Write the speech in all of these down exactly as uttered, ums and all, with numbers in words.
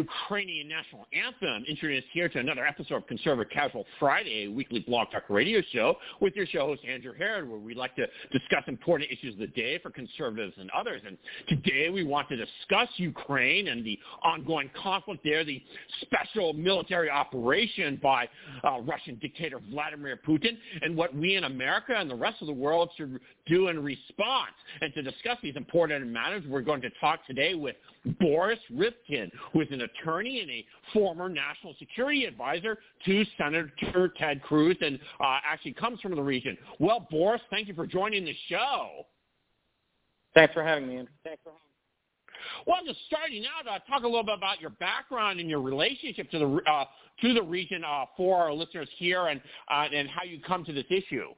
Ukrainian national anthem, introduced here to another episode of Conservative Casual Friday, a weekly blog talk radio show with your show host, Andrew Herod, where we like to discuss important issues of the day for conservatives and others. And today we want to discuss Ukraine and the ongoing conflict there, the special military operation by uh, Russian dictator Vladimir Putin, and what we in America and the rest of the world should do in response. And to discuss these important matters, we're going to talk today with Boris Rivkin, who is an attorney and a former national security advisor to Senator Ted Cruz, and uh, actually comes from the region. Well, Boris, thank you for joining the show. Thanks for having me, Andrew. Thanks for having me. Well, just starting out, uh, talk a little bit about your background and your relationship to the uh, to the region uh, for our listeners here, and uh, and how you come to this issue.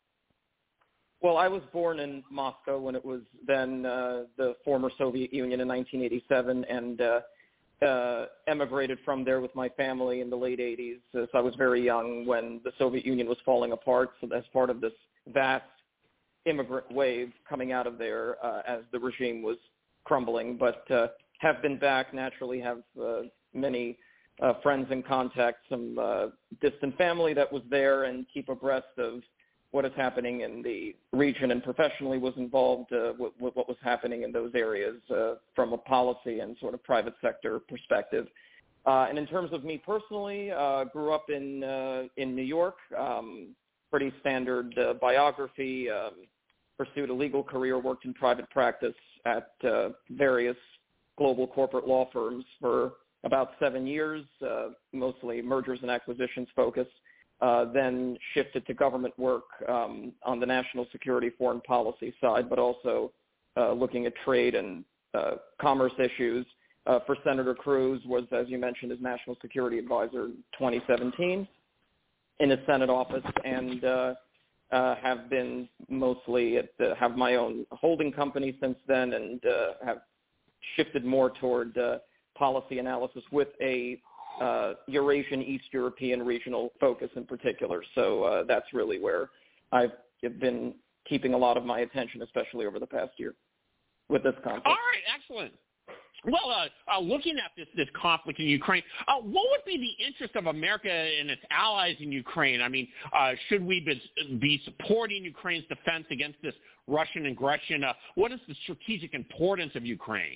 Well, I was born in Moscow when it was then uh, the former Soviet Union in nineteen eighty-seven, and uh, uh, emigrated from there with my family in the late eighties. So I was very young when the Soviet Union was falling apart, so as part of this vast immigrant wave coming out of there uh, as the regime was crumbling. But uh, have been back, naturally have uh, many uh, friends and contacts, some uh, distant family that was there, and keep abreast of what is happening in the region, and professionally was involved uh, with, with what was happening in those areas uh, from a policy and sort of private sector perspective. Uh, and in terms of me personally, uh, grew up in uh, in New York, um, pretty standard uh, biography, um, pursued a legal career, worked in private practice at uh, various global corporate law firms for about seven years, uh, mostly mergers and acquisitions focused. Uh, then shifted to government work um, on the national security foreign policy side, but also uh, looking at trade and uh, commerce issues. Uh, for Senator Cruz was, as you mentioned, his national security advisor in twenty seventeen in his Senate office, and uh, uh, have been mostly at the, have my own holding company since then, and uh, have shifted more toward uh, policy analysis with a Uh, Eurasian, East European regional focus in particular. So uh, that's really where I've been keeping a lot of my attention, especially over the past year with this conflict. All right, excellent. Well, uh, uh, looking at this, this conflict in Ukraine, uh, what would be the interest of America and its allies in Ukraine? I mean, uh, should we be, be supporting Ukraine's defense against this Russian aggression? Uh, what is the strategic importance of Ukraine?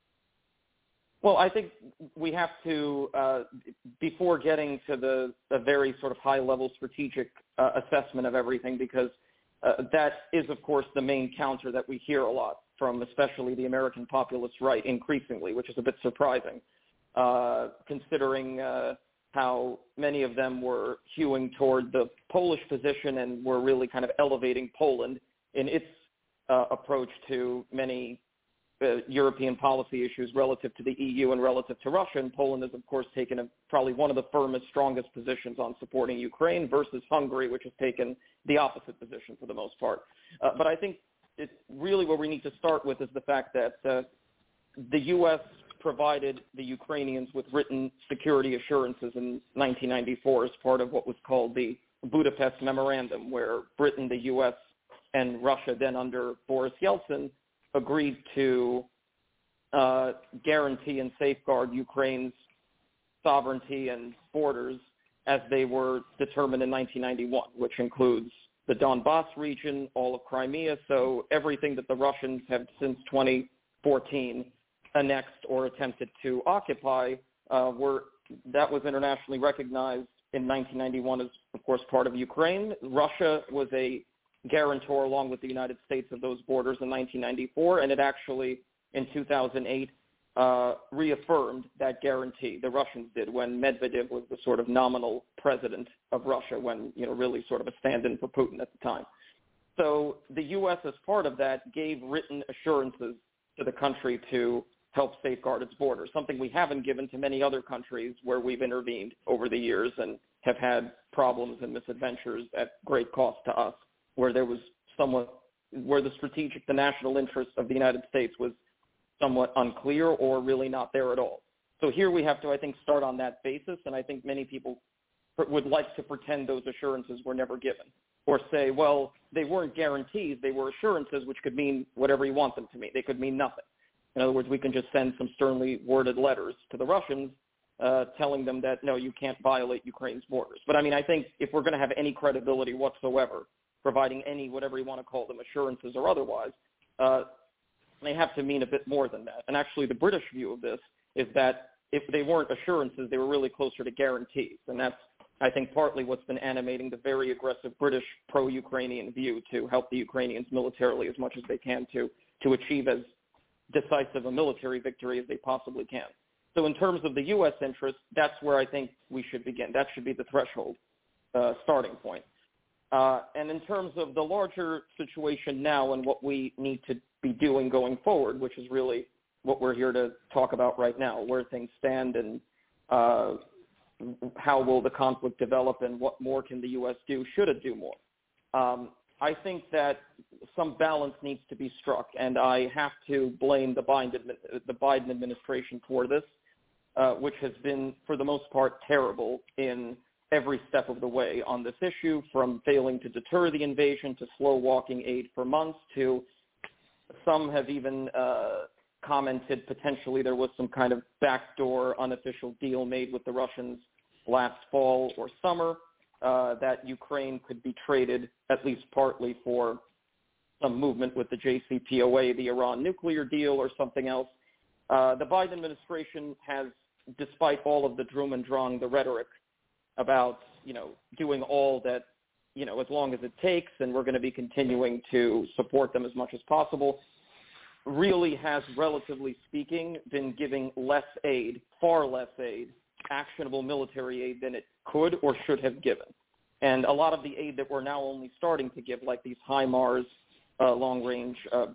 Well, I think we have to, uh, before getting to the, the very sort of high-level strategic uh, assessment of everything, because uh, that is, of course, the main counter that we hear a lot from especially the American populist right increasingly, which is a bit surprising, uh, considering uh, how many of them were hewing toward the Polish position and were really kind of elevating Poland in its uh, approach to many Uh, European policy issues relative to the E U and relative to Russia. And Poland has, of course, taken a, probably one of the firmest, strongest positions on supporting Ukraine versus Hungary, which has taken the opposite position for the most part. Uh, but I think it's really where we need to start with is the fact that uh, the U S provided the Ukrainians with written security assurances in nineteen ninety-four as part of what was called the Budapest Memorandum, where Britain, the U S, and Russia, then under Boris Yeltsin, agreed to uh, guarantee and safeguard Ukraine's sovereignty and borders as they were determined in nineteen ninety-one, which includes the Donbass region, all of Crimea, so everything that the Russians have since twenty fourteen annexed or attempted to occupy, uh, were that was internationally recognized in nineteen ninety-one as, of course, part of Ukraine. Russia was a guarantor along with the United States of those borders in nineteen ninety-four, and it actually in two thousand eight uh, reaffirmed that guarantee. The Russians did when Medvedev was the sort of nominal president of Russia, when, you know, really sort of a stand-in for Putin at the time. So the U S, as part of that, gave written assurances to the country to help safeguard its borders, something we haven't given to many other countries where we've intervened over the years and have had problems and misadventures at great cost to us, where there was somewhat, where the strategic, the national interest of the United States was somewhat unclear or really not there at all. So here we have to, I think, start on that basis, and I think many people would like to pretend those assurances were never given, or say, well, they weren't guarantees, they were assurances, which could mean whatever you want them to mean. They could mean nothing. In other words, we can just send some sternly worded letters to the Russians uh, telling them that, no, you can't violate Ukraine's borders. But, I mean, I think if we're going to have any credibility whatsoever, providing any, whatever you want to call them, assurances or otherwise, uh, they have to mean a bit more than that. And actually the British view of this is that if they weren't assurances, they were really closer to guarantees. And that's, I think, partly what's been animating the very aggressive British pro-Ukrainian view to help the Ukrainians militarily as much as they can to, to achieve as decisive a military victory as they possibly can. So in terms of the U S interest, that's where I think we should begin. That should be the threshold uh, starting point. Uh, and in terms of the larger situation now and what we need to be doing going forward, which is really what we're here to talk about right now, where things stand and uh, how will the conflict develop and what more can the U S do, should it do more. Um, I think that some balance needs to be struck, and I have to blame the Biden, the Biden administration for this, uh, which has been, for the most part, terrible in every step of the way on this issue, from failing to deter the invasion to slow-walking aid for months to some have even uh, commented potentially there was some kind of backdoor unofficial deal made with the Russians last fall or summer uh, that Ukraine could be traded at least partly for some movement with the J C P O A, the Iran nuclear deal, or something else. Uh, the Biden administration has, despite all of the drum and drang, the rhetoric about, you know, doing all that, you know, as long as it takes, and we're going to be continuing to support them as much as possible, really has, relatively speaking, been giving less aid, far less aid, actionable military aid than it could or should have given. And a lot of the aid that we're now only starting to give, like these HIMARS, uh, long-range uh,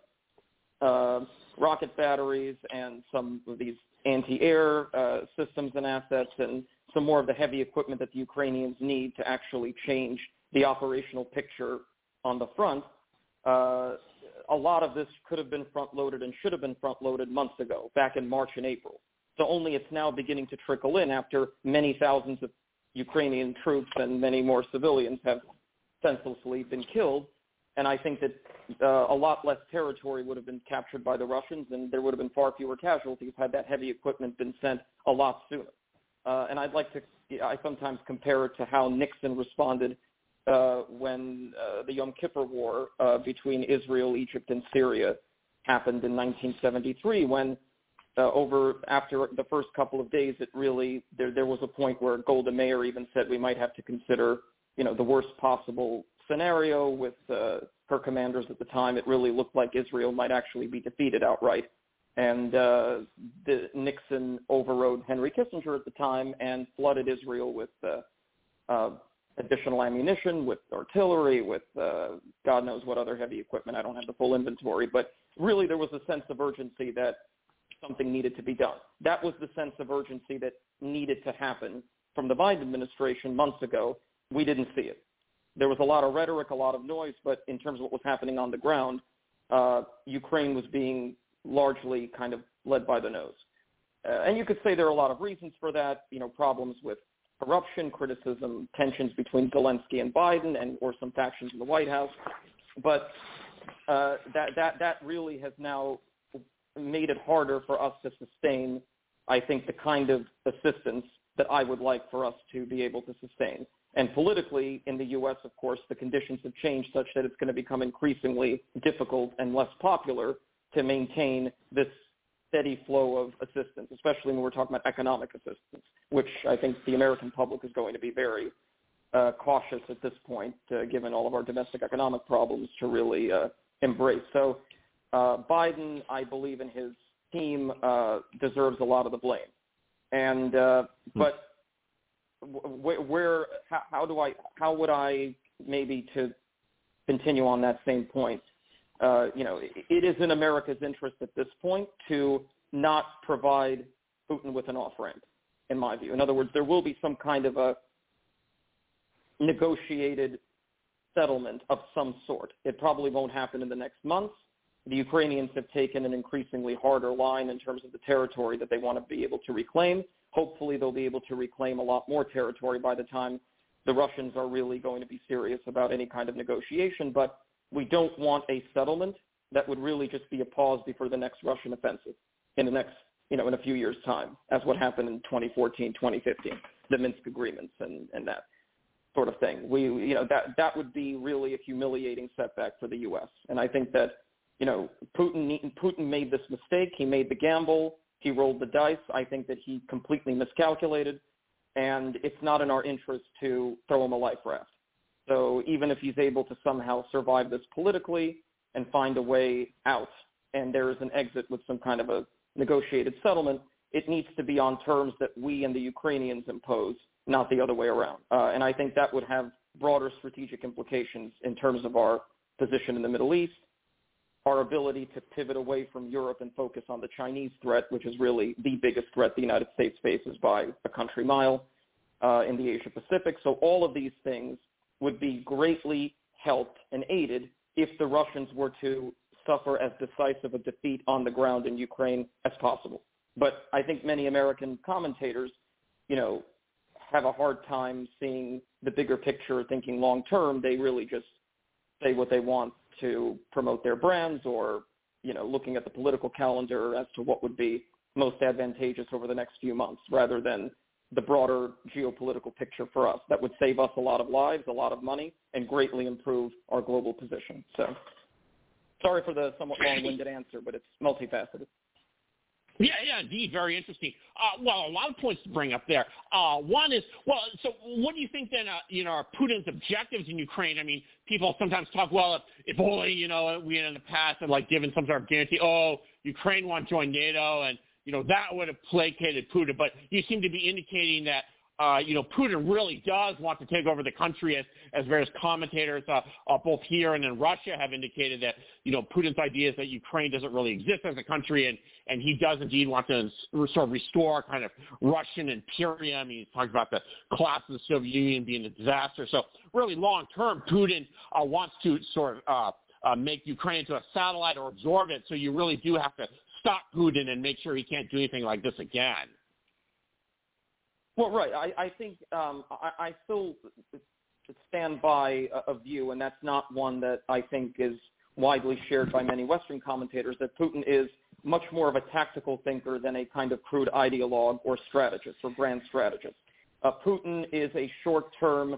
uh, rocket batteries, and some of these anti-air uh, systems and assets, and some more of the heavy equipment that the Ukrainians need to actually change the operational picture on the front, uh, a lot of this could have been front-loaded and should have been front-loaded months ago, back in March and April. So only it's now beginning to trickle in after many thousands of Ukrainian troops and many more civilians have senselessly been killed. And I think that uh, a lot less territory would have been captured by the Russians, and there would have been far fewer casualties had that heavy equipment been sent a lot sooner. Uh, and I'd like to, I sometimes compare it to how Nixon responded uh, when uh, the Yom Kippur War uh, between Israel, Egypt, and Syria happened in nineteen seventy-three, when uh, over, after the first couple of days, it really, there, there was a point where Golda Meir even said we might have to consider, you know, the worst possible scenario with uh, her commanders at the time. It really looked like Israel might actually be defeated outright. And uh, the, Nixon overrode Henry Kissinger at the time and flooded Israel with uh, uh, additional ammunition, with artillery, with uh, God knows what other heavy equipment. I don't have the full inventory. But really there was a sense of urgency that something needed to be done. That was the sense of urgency that needed to happen from the Biden administration months ago. We didn't see it. There was a lot of rhetoric, a lot of noise, but in terms of what was happening on the ground, uh, Ukraine was being largely kind of led by the nose. Uh, and you could say there are a lot of reasons for that, you know, problems with corruption, criticism, tensions between Zelensky and Biden, and or some factions in the White House. But uh, that, that, that really has now made it harder for us to sustain, I think, the kind of assistance that I would like for us to be able to sustain. And politically, in the U S, of course, the conditions have changed such that it's going to become increasingly difficult and less popular to maintain this steady flow of assistance, especially when we're talking about economic assistance, which I think the American public is going to be very uh, cautious at this point, uh, given all of our domestic economic problems, to really uh, embrace. So uh, Biden, I believe, and his team uh, deserves a lot of the blame. And uh, but where, where how, how do I how would I maybe to continue on that same point? Uh, you know, it, it is in America's interest at this point to not provide Putin with an off-ramp, in my view. In other words, there will be some kind of a negotiated settlement of some sort. It probably won't happen in the next months. The Ukrainians have taken an increasingly harder line in terms of the territory that they want to be able to reclaim. Hopefully they'll be able to reclaim a lot more territory by the time the Russians are really going to be serious about any kind of negotiation. But we don't want a settlement that would really just be a pause before the next Russian offensive. in the next, you know, in a few years' time, as what happened in twenty fourteen, twenty fifteen, the Minsk agreements and, and that sort of thing. We, you know, that, that would be really a humiliating setback for the U S. And I think that, you know, Putin, Putin made this mistake. He made the gamble. He rolled the dice. I think that he completely miscalculated, and it's not in our interest to throw him a life raft. So even if he's able to somehow survive this politically and find a way out, and there is an exit with some kind of a negotiated settlement, it needs to be on terms that we and the Ukrainians impose, not the other way around. Uh, and I think that would have broader strategic implications in terms of our position in the Middle East, our ability to pivot away from Europe and focus on the Chinese threat, which is really the biggest threat the United States faces by a country mile uh, in the Asia Pacific. So all of these things would be greatly helped and aided if the Russians were to suffer as decisive a defeat on the ground in Ukraine as possible. But I think many American commentators, you know, have a hard time seeing the bigger picture, thinking long term. They really just say what they want to promote their brands, or, you know, looking at the political calendar as to what would be most advantageous over the next few months, rather than the broader geopolitical picture for us that would save us a lot of lives, a lot of money, and greatly improve our global position. So sorry for the somewhat long-winded answer, but it's multifaceted. Yeah, yeah, indeed, very interesting. Uh, well, a lot of points to bring up there. Uh, one is, well, so what do you think then, uh, you know, are Putin's objectives in Ukraine? I mean, people sometimes talk, well, if, if only, you know, we in the past had, like, given some sort of guarantee, oh, Ukraine won't join NATO, and, you know, that would have placated Putin. But you seem to be indicating that, uh, you know, Putin really does want to take over the country, as, as various commentators, uh, uh, both here and in Russia, have indicated that, you know, Putin's idea is that Ukraine doesn't really exist as a country, and, and he does indeed want to sort of restore kind of Russian imperium. He's talked about the collapse of the Soviet Union being a disaster. So really long term, Putin uh, wants to sort of uh, uh, make Ukraine into a satellite or absorb it. So you really do have to stop Putin and make sure he can't do anything like this again. Well, right. I, I think um, I, I still stand by a, a view, and that's not one that I think is widely shared by many Western commentators, that Putin is much more of a tactical thinker than a kind of crude ideologue or strategist or grand strategist. Uh, Putin is a short-term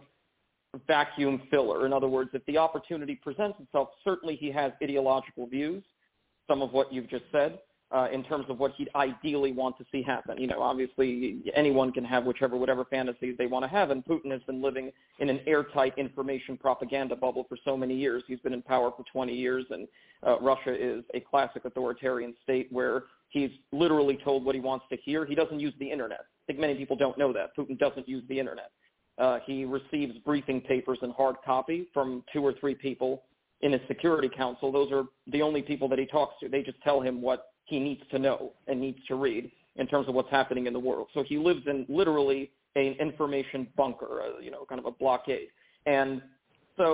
vacuum filler. In other words, if the opportunity presents itself, certainly he has ideological views, some of what you've just said, Uh, in terms of what he'd ideally want to see happen. You know, obviously anyone can have whichever, whatever fantasies they want to have, and Putin has been living in an airtight information propaganda bubble for so many years. He's been in power for twenty years, and uh, Russia is a classic authoritarian state where he's literally told what he wants to hear. He doesn't use the internet. I think many people don't know that. Putin doesn't use the internet. Uh, he receives briefing papers in hard copy from two or three people in his Security Council. Those are the only people that he talks to. They just tell him what he needs to know and needs to read in terms of what's happening in the world. So he lives in literally an information bunker, uh, you know, kind of a blockade. And so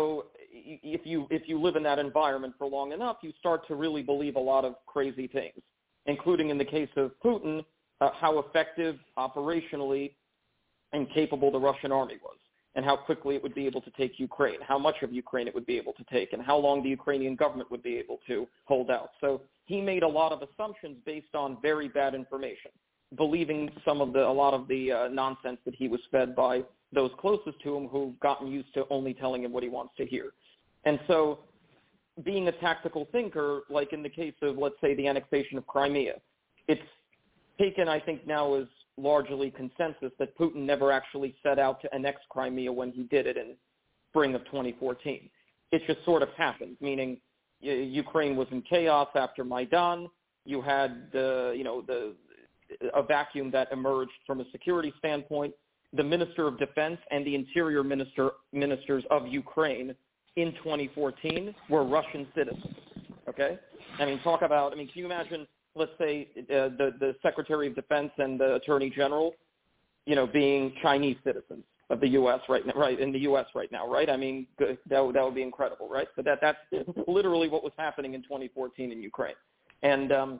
if you if you live in that environment for long enough, you start to really believe a lot of crazy things, including in the case of Putin, uh, how effective operationally and capable the Russian army was, and how quickly it would be able to take Ukraine, how much of Ukraine it would be able to take, and how long the Ukrainian government would be able to hold out. So he made a lot of assumptions based on very bad information, believing some of the, a lot of the uh, nonsense that he was fed by those closest to him, who've gotten used to only telling him what he wants to hear. And so being a tactical thinker, like in the case of, let's say, the annexation of Crimea, it's taken, I think, now as largely consensus that Putin never actually set out to annex Crimea when he did it in spring of twenty fourteen. It just sort of happened, meaning uh, Ukraine was in chaos after Maidan. You had, uh, you know, the a vacuum that emerged from a security standpoint. The Minister of Defense and the Interior Minister ministers of Ukraine in twenty fourteen were Russian citizens. Okay, I mean, talk about. I mean, can you imagine? Let's say uh, the, the Secretary of Defense and the Attorney General, you know, being Chinese citizens of the U S right now, right in the U S right now, right? I mean, that would, that would be incredible, right? So that that's literally what was happening in twenty fourteen in Ukraine. And um,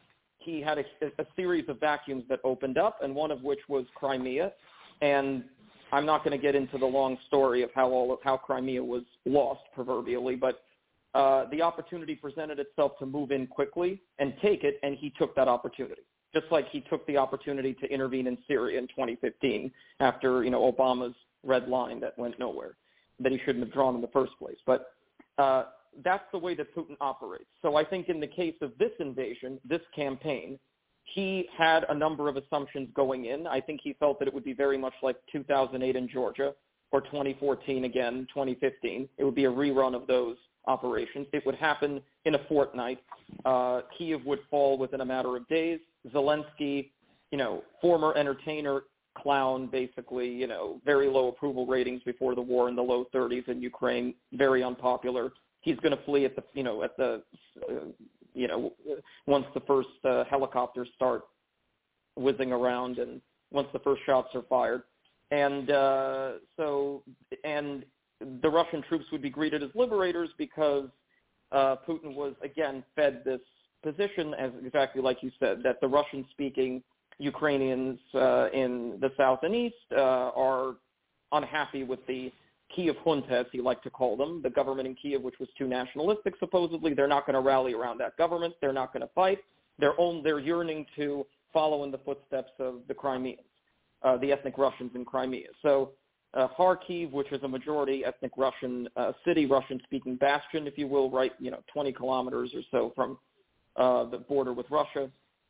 he had a, a series of vacuums that opened up, and one of which was Crimea. And I'm not going to get into the long story of how all of how Crimea was lost proverbially, but uh, the opportunity presented itself to move in quickly and take it, and he took that opportunity. Just like he took the opportunity to intervene in Syria in twenty fifteen after, you know, Obama's red line that went nowhere, that he shouldn't have drawn in the first place. But uh, that's the way that Putin operates. So I think in the case of this invasion, this campaign, he had a number of assumptions going in. I think he felt that it would be very much like two thousand eight in Georgia or twenty fourteen again, twenty fifteen. It would be a rerun of those operations. It would happen in a fortnight. Uh, Kyiv would fall within a matter of days. Zelensky, you know, former entertainer, clown, basically, you know, very low approval ratings before the war in the low thirties in Ukraine, very unpopular. He's going to flee at the, you know, at the, uh, you know, once the first uh, helicopters start whizzing around and once the first shots are fired. And uh, so, and the Russian troops would be greeted as liberators because uh, Putin was, again, fed this position, as exactly like you said, that the Russian-speaking Ukrainians uh, in the south and east uh, are unhappy with the Kyiv junta, as he liked to call them, the government in Kyiv, which was too nationalistic, supposedly. They're not going to rally around that government. They're not going to fight. They're, own, they're yearning to follow in the footsteps of the Crimeans, uh, the ethnic Russians in Crimea. So uh, Kharkiv, which is a majority ethnic Russian uh, city, Russian-speaking bastion, if you will, right, you know, twenty kilometers or so from Uh, the border with Russia,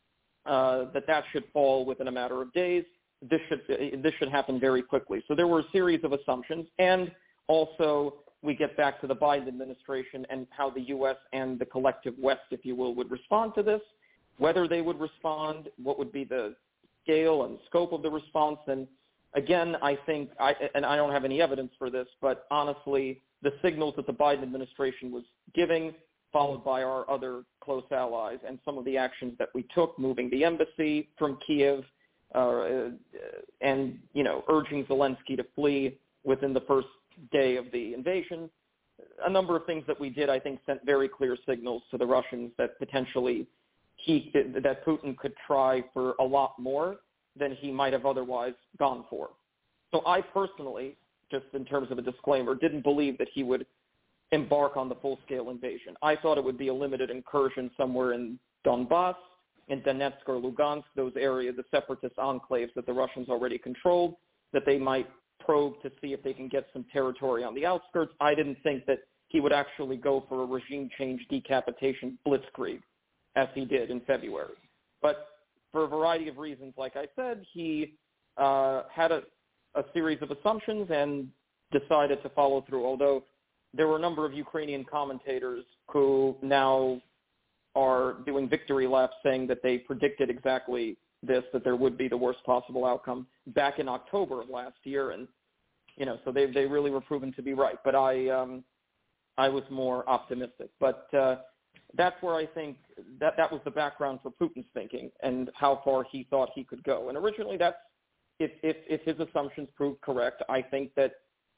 uh, that that should fall within a matter of days. This should this should happen very quickly. So there were a series of assumptions, and also we get back to the Biden administration and how the U S and the collective West, if you will, would respond to this, whether they would respond, what would be the scale and scope of the response. And again, I think, I, and I don't have any evidence for this, but honestly, the signals that the Biden administration was giving, followed by our other close allies, and some of the actions that we took, moving the embassy from Kyiv, uh, and, you know, urging Zelensky to flee within the first day of the invasion. A number of things that we did, I think, sent very clear signals to the Russians that potentially he, that Putin could try for a lot more than he might have otherwise gone for. So I personally, just in terms of a disclaimer, didn't believe that he would embark on the full-scale invasion. I thought it would be a limited incursion somewhere in Donbass, in Donetsk or Lugansk, those areas, the separatist enclaves that the Russians already controlled, that they might probe to see if they can get some territory on the outskirts. I didn't think that he would actually go for a regime change decapitation blitzkrieg, as he did in February. But for a variety of reasons, like I said, he uh, had a, a series of assumptions and decided to follow through, although there were a number of Ukrainian commentators who now are doing victory laps saying that they predicted exactly this, that there would be the worst possible outcome back in October of last year. And, you know, so they they really were proven to be right. But I um, I was more optimistic. But uh, that's where I think that that was the background for Putin's thinking and how far he thought he could go. And originally that's, if, if, if his assumptions proved correct, I think that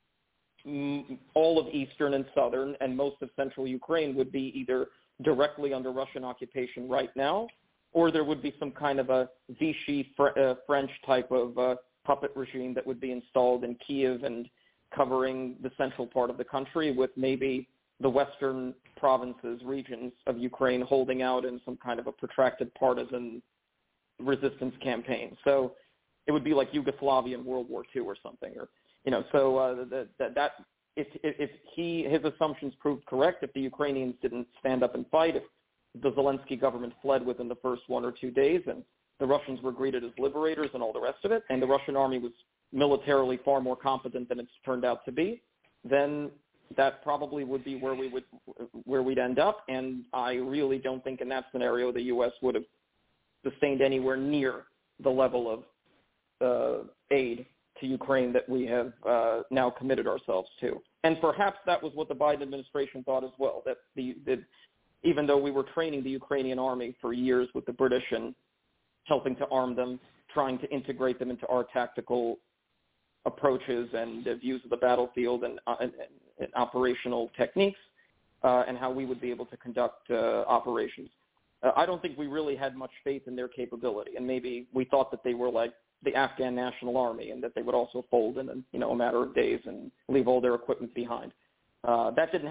all of eastern and southern and most of central Ukraine would be either directly under Russian occupation right now, or there would be some kind of a Vichy Fr- uh, French type of uh, puppet regime that would be installed in Kyiv and covering the central part of the country, with maybe the western provinces, regions of Ukraine holding out in some kind of a protracted partisan resistance campaign. So it would be like Yugoslavia in World War Two or something, or You know, so uh, that, that, that if, if he his assumptions proved correct, if the Ukrainians didn't stand up and fight, if the Zelensky government fled within the first one or two days, and the Russians were greeted as liberators and all the rest of it, and the Russian army was militarily far more competent than it's turned out to be, then that probably would be where we would where we'd end up. And I really don't think in that scenario the U S would have sustained anywhere near the level of uh, aid to Ukraine that we have uh, now committed ourselves to. And perhaps that was what the Biden administration thought as well, that the, that even though we were training the Ukrainian army for years with the British and helping to arm them, trying to integrate them into our tactical approaches and uh, views of the battlefield and, uh, and, and operational techniques, uh, and how we would be able to conduct uh, operations. Uh, I don't think we really had much faith in their capability, and maybe we thought that they were like the Afghan National Army, and that they would also fold in, you know, a matter of days and leave all their equipment behind. Uh, that didn't happen.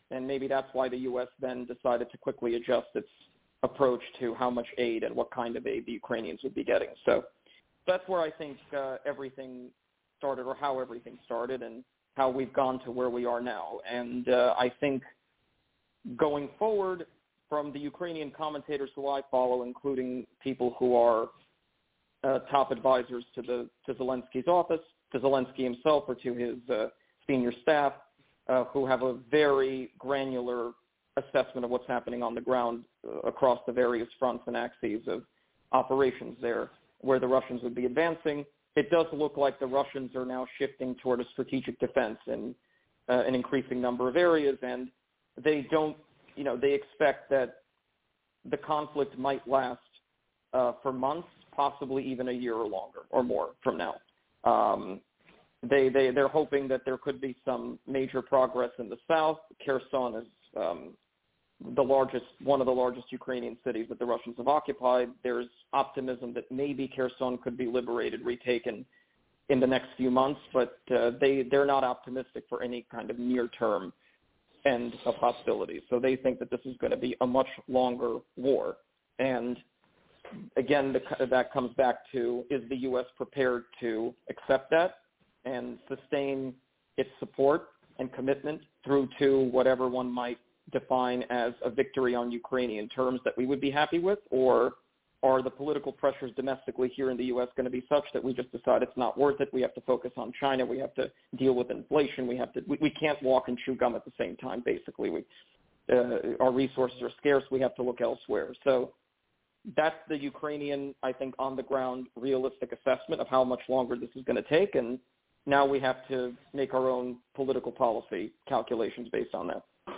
And maybe that's why the U S then decided to quickly adjust its approach to how much aid and what kind of aid the Ukrainians would be getting. So that's where I think uh, everything started, or how everything started, and how we've gone to where we are now. And uh, I think going forward, from the Ukrainian commentators who I follow, including people who are uh, top advisors to the to Zelensky's office, to Zelensky himself, or to his uh, senior staff, uh, who have a very granular assessment of what's happening on the ground uh, across the various fronts and axes of operations there, where the Russians would be advancing. It does look like the Russians are now shifting toward a strategic defense in uh, an increasing number of areas, and they don't, you know, they expect that the conflict might last uh, for months, possibly even a year or longer or more from now. Um, they, they, they're hoping that there could be some major progress in the south. Kherson is um, the largest, one of the largest Ukrainian cities that the Russians have occupied. There's optimism that maybe Kherson could be liberated, retaken in the next few months, but uh, they, they're not optimistic for any kind of near-term end of hostilities. So they think that this is going to be a much longer war. And again, the, that comes back to, is the U S prepared to accept that and sustain its support and commitment through to whatever one might define as a victory on Ukrainian terms that we would be happy with? Or are the political pressures domestically here in the U S going to be such that we just decide it's not worth it? We have to focus on China. We have to deal with inflation. We have to. We, we can't walk and chew gum at the same time. Basically, we uh, our resources are scarce. We have to look elsewhere. So that's the Ukrainian, I think, on the ground realistic assessment of how much longer this is going to take. And now we have to make our own political policy calculations based on that.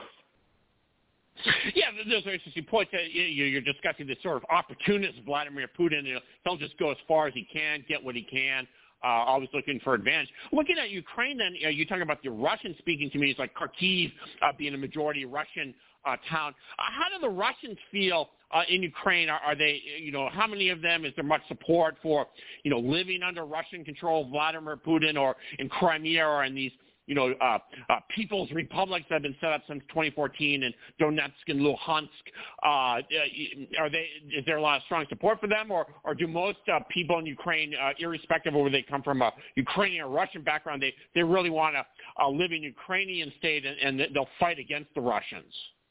Yeah, those are interesting points. Uh, you're discussing this sort of opportunist Vladimir Putin. You know, he'll just go as far as he can, get what he can, uh, always looking for advantage. Looking at Ukraine, then, you know, you're talking about the Russian-speaking communities like Kharkiv uh, being a majority Russian uh, town. Uh, how do the Russians feel uh, in Ukraine? Are, are they, you know, how many of them, is there much support for, you know, living under Russian control, Vladimir Putin, or in Crimea, or in these, you know, uh, uh, people's republics that have been set up since twenty fourteen in Donetsk and Luhansk? Uh, are they, is there a lot of strong support for them, or, or do most uh, people in Ukraine, uh, irrespective of whether they come from a Ukrainian or Russian background, they, they really want to uh, live in Ukrainian state, and, and they'll fight against the Russians?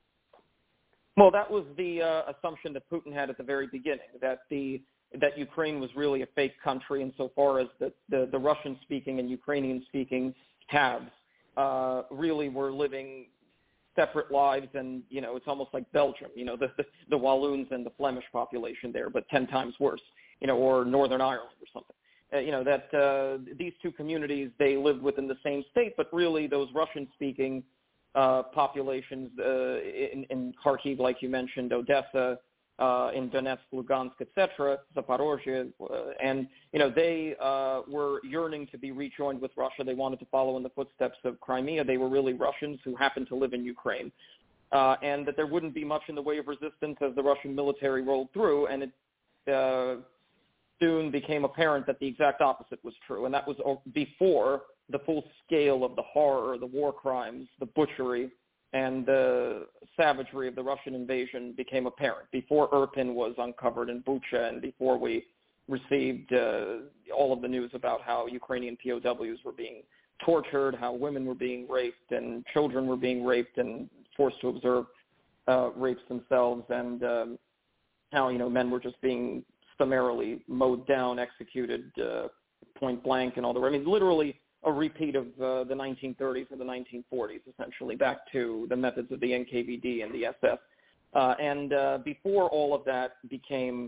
Well, that was the uh, assumption that Putin had at the very beginning, that the that Ukraine was really a fake country insofar as the, the, the Russian-speaking and Ukrainian-speaking halves uh, really were living separate lives, and, you know, it's almost like Belgium, you know, the, the, the Walloons and the Flemish population there, but ten times worse, you know, or Northern Ireland or something. Uh, you know, that uh, these two communities, they lived within the same state, but really those Russian-speaking uh, populations uh, in, in Kharkiv, like you mentioned, Odessa, uh, in Donetsk, Lugansk, et cetera, Zaporozhye, uh, and, you know, they uh, were yearning to be rejoined with Russia. They wanted to follow in the footsteps of Crimea. They were really Russians who happened to live in Ukraine, uh, and that there wouldn't be much in the way of resistance as the Russian military rolled through, and it uh, soon became apparent that the exact opposite was true, and that was before the full scale of the horror, the war crimes, the butchery, and the savagery of the Russian invasion became apparent, before Irpin was uncovered in Bucha, and before we received uh, all of the news about how Ukrainian P O Ws were being tortured, how women were being raped, and children were being raped and forced to observe uh, rapes themselves, and um, how, you know, men were just being summarily mowed down, executed uh, point blank, and all the I mean, literally a repeat of uh, the nineteen thirties and the nineteen forties, essentially, back to the methods of the N K V D and the S S. Uh, and uh, before all of that became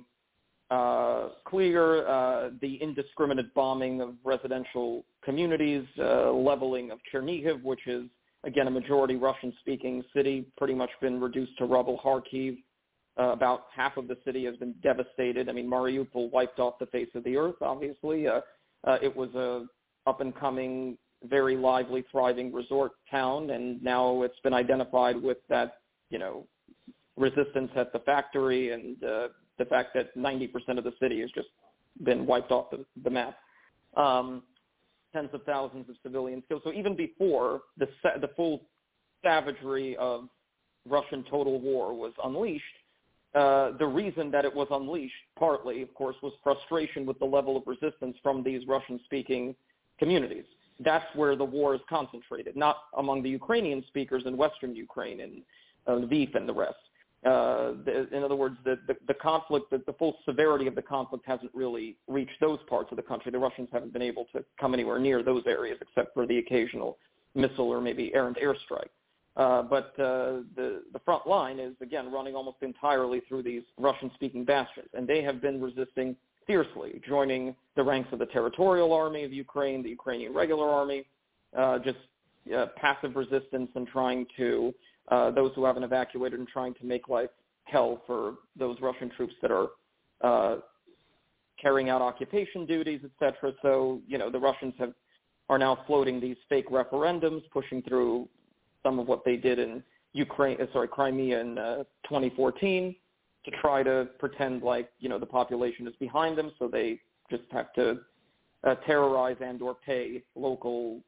uh, clear, uh, the indiscriminate bombing of residential communities, uh, leveling of Chernihiv, which is, again, a majority Russian-speaking city, pretty much been reduced to rubble. Kharkiv, uh, about half of the city has been devastated. I mean, Mariupol wiped off the face of the earth, obviously. Uh, uh, it was a up-and-coming, very lively, thriving resort town, and now it's been identified with that, you know, resistance at the factory, and uh, the fact that ninety percent of the city has just been wiped off the, the map. Um, tens of thousands of civilians killed. So even before the, se- the full savagery of Russian total war was unleashed, uh, the reason that it was unleashed, partly, of course, was frustration with the level of resistance from these Russian-speaking communities. That's where the war is concentrated, not among the Ukrainian speakers in Western Ukraine and uh, Lviv and the rest. Uh, the, in other words, the, the, the conflict, the, the full severity of the conflict hasn't really reached those parts of the country. The Russians haven't been able to come anywhere near those areas except for the occasional missile or maybe errant airstrike. Uh, but uh, the, the front line is, again, running almost entirely through these Russian-speaking bastions, and they have been resisting fiercely, joining the ranks of the Territorial Army of Ukraine, the Ukrainian Regular Army, uh, just uh, passive resistance and trying to, uh, those who haven't evacuated and trying to make life hell for those Russian troops that are uh, carrying out occupation duties, et cetera. So, you know, the Russians have are now floating these fake referendums, pushing through some of what they did in Ukraine, uh, sorry, Crimea in uh, twenty fourteen, to try to pretend like, you know, the population is behind them, so they just have to uh, terrorize and or pay local,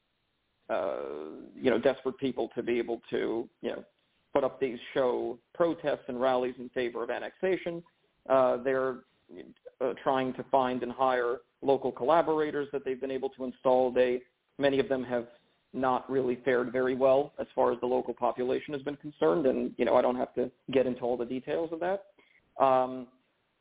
uh, you know, desperate people to be able to, you know, put up these show protests and rallies in favor of annexation. Uh, they're uh, trying to find and hire local collaborators that they've been able to install. They, many of them have not really fared very well as far as the local population has been concerned. And, you know, I don't have to get into all the details of that. Um,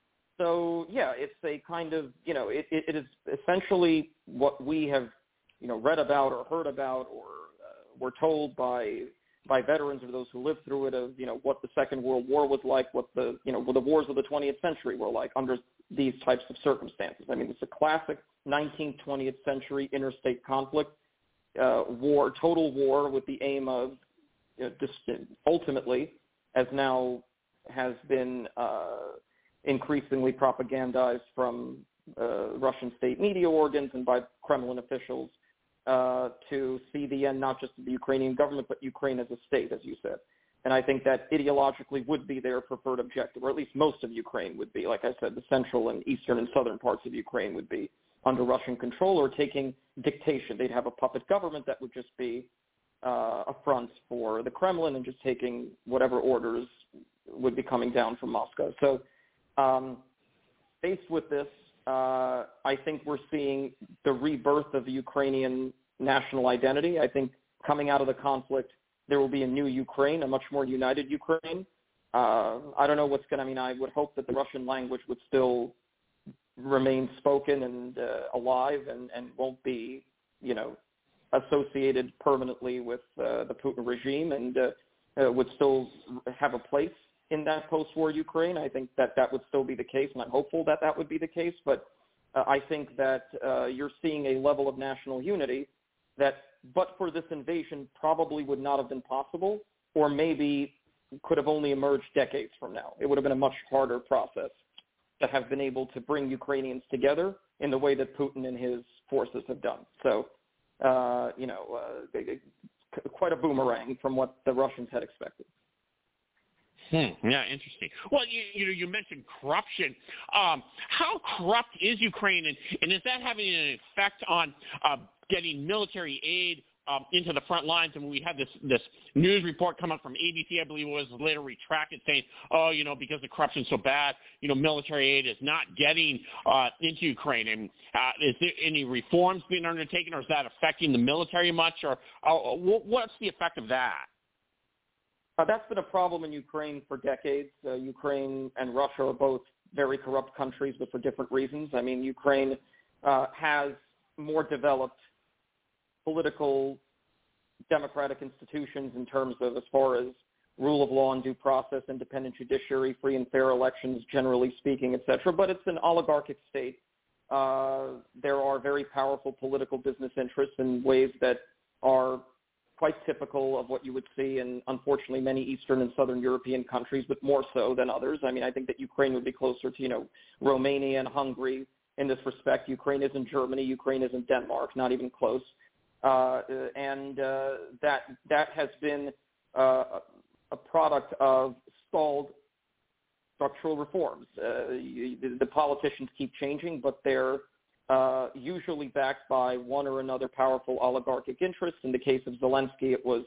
so, yeah, it's a kind of, you know, it, it, it is essentially what we have, you know, read about or heard about or uh, were told by by veterans or those who lived through it of, you know, what the Second World War was like, what the, you know, what the wars of the twentieth century were like under these types of circumstances. I mean, it's a classic nineteenth, twentieth century interstate conflict. Uh, war, total war with the aim of, you know, just ultimately, as now has been uh, increasingly propagandized from uh, Russian state media organs and by Kremlin officials, uh, to see the end not just of the Ukrainian government, but Ukraine as a state, as you said. And I think that ideologically would be their preferred objective, or at least most of Ukraine would be. Like I said, the central and eastern and southern parts of Ukraine would be under Russian control or taking dictation. They'd have a puppet government that would just be uh, a front for the Kremlin and just taking whatever orders would be coming down from Moscow. So um, faced with this, uh, I think we're seeing the rebirth of the Ukrainian national identity. I think coming out of the conflict, there will be a new Ukraine, a much more united Ukraine. Uh, I don't know what's going to, I mean, I would hope that the Russian language would still remain spoken and uh, alive and, and won't be, you know, associated permanently with uh, the Putin regime and uh, uh, would still have a place in that post-war Ukraine. I think that that would still be the case, and I'm hopeful that that would be the case. But uh, I think that uh, you're seeing a level of national unity that, but for this invasion, probably would not have been possible, or maybe could have only emerged decades from now. It would have been a much harder process to have been able to bring Ukrainians together in the way that Putin and his forces have done. So, uh, you know, uh, quite a boomerang from what the Russians had expected. Hmm. Yeah, interesting. Well, you, you know, you mentioned corruption. Um, how corrupt is Ukraine, and, and is that having an effect on uh, getting military aid um, into the front lines? And we had this this news report come up from A B C, I believe it was, later retracted, saying, oh, you know, because the corruption's so bad, you know, military aid is not getting uh, into Ukraine. And uh, is there any reforms being undertaken, or is that affecting the military much, or uh, what's the effect of that? Uh, that's been a problem in Ukraine for decades. Uh, Ukraine and Russia are both very corrupt countries, but for different reasons. I mean, Ukraine uh, has more developed political democratic institutions in terms of as far as rule of law and due process, independent judiciary, free and fair elections, generally speaking, et cetera. But it's an oligarchic state. Uh, there are very powerful political business interests in ways that are quite typical of what you would see in, unfortunately, many Eastern and Southern European countries, but more so than others. I mean, I think that Ukraine would be closer to, you know, Romania and Hungary in this respect. Ukraine isn't Germany. Ukraine isn't Denmark, not even close. Uh, and uh, that that has been uh, a product of stalled structural reforms. Uh, you, the politicians keep changing, but they're Uh, usually backed by one or another powerful oligarchic interest. In the case of Zelensky, it was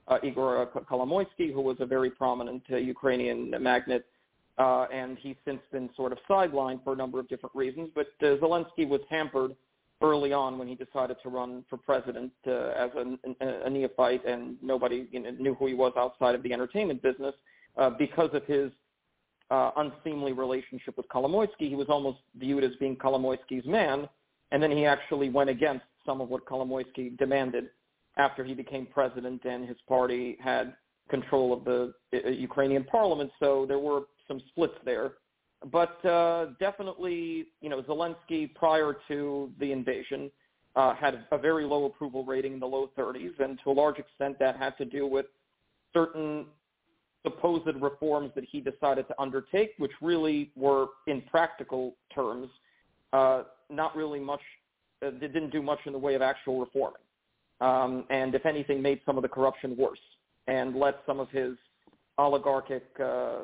uh, Igor Kolomoisky, who was a very prominent uh, Ukrainian magnate, uh, and he's since been sort of sidelined for a number of different reasons. But uh, Zelensky was hampered early on when he decided to run for president uh, as a, a neophyte, and nobody you know, knew who he was outside of the entertainment business uh, because of his uh, unseemly relationship with Kolomoisky. He was almost viewed as being Kolomoisky's man, and then he actually went against some of what Kolomoisky demanded after he became president and his party had control of the uh, Ukrainian parliament. So there were some splits there. But uh, definitely, you know, Zelensky prior to the invasion uh, had a very low approval rating in the low thirties, and to a large extent that had to do with certain supposed reforms that he decided to undertake, which really were, in practical terms, uh, not really much, uh, they didn't do much in the way of actual reforming. Um, and if anything, made some of the corruption worse and let some of his oligarchic uh,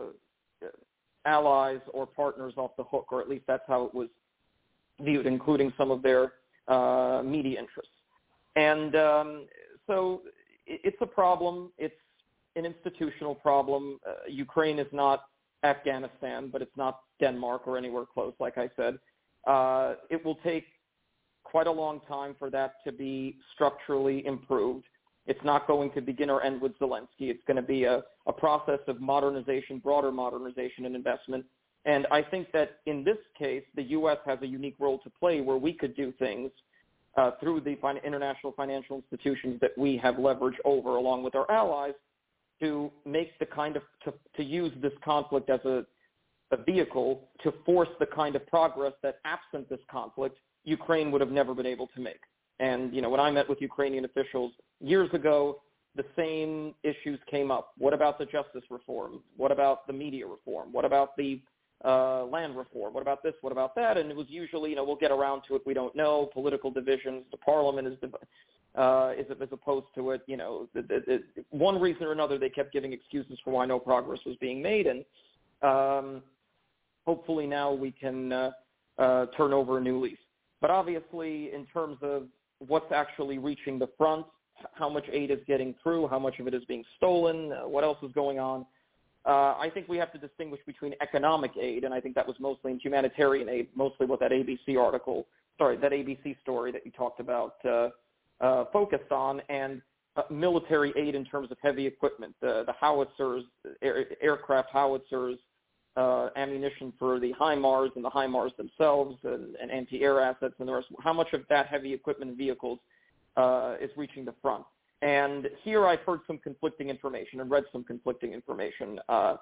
allies or partners off the hook, or at least that's how it was viewed, including some of their uh, media interests. And um, so it's a problem. It's an institutional problem. Uh, Ukraine is not Afghanistan, but it's not Denmark or anywhere close, like I said. Uh, it will take quite a long time for that to be structurally improved. It's not going to begin or end with Zelensky. It's going to be a, a process of modernization, broader modernization and investment. And I think that in this case, the U S has a unique role to play where we could do things uh, through the fin- international financial institutions that we have leverage over along with our allies to make the kind of, to, to use this conflict as a, a vehicle to force the kind of progress that absent this conflict, Ukraine would have never been able to make. And, you know, when I met with Ukrainian officials years ago, the same issues came up. What about the justice reform? What about the media reform? What about the uh, land reform? What about this? What about that? And it was usually, you know, we'll get around to it. We don't know. Political divisions. The parliament is, uh, is as opposed to it. You know, the, the, the, one reason or another, they kept giving excuses for why no progress was being made. And um, hopefully now we can uh, uh, turn over a new leaf. But obviously, in terms of what's actually reaching the front, how much aid is getting through, how much of it is being stolen, uh, what else is going on, uh, I think we have to distinguish between economic aid, and I think that was mostly in humanitarian aid, mostly what that A B C article, sorry, that A B C story that you talked about uh, uh, focused on, and uh, military aid in terms of heavy equipment, the, the howitzers, air, aircraft howitzers, Uh, ammunition for the HIMARS and the HIMARS themselves, and, and anti-air assets and the rest. How much of that heavy equipment and vehicles uh, is reaching the front? And here I've heard some conflicting information and read some conflicting information. Uh,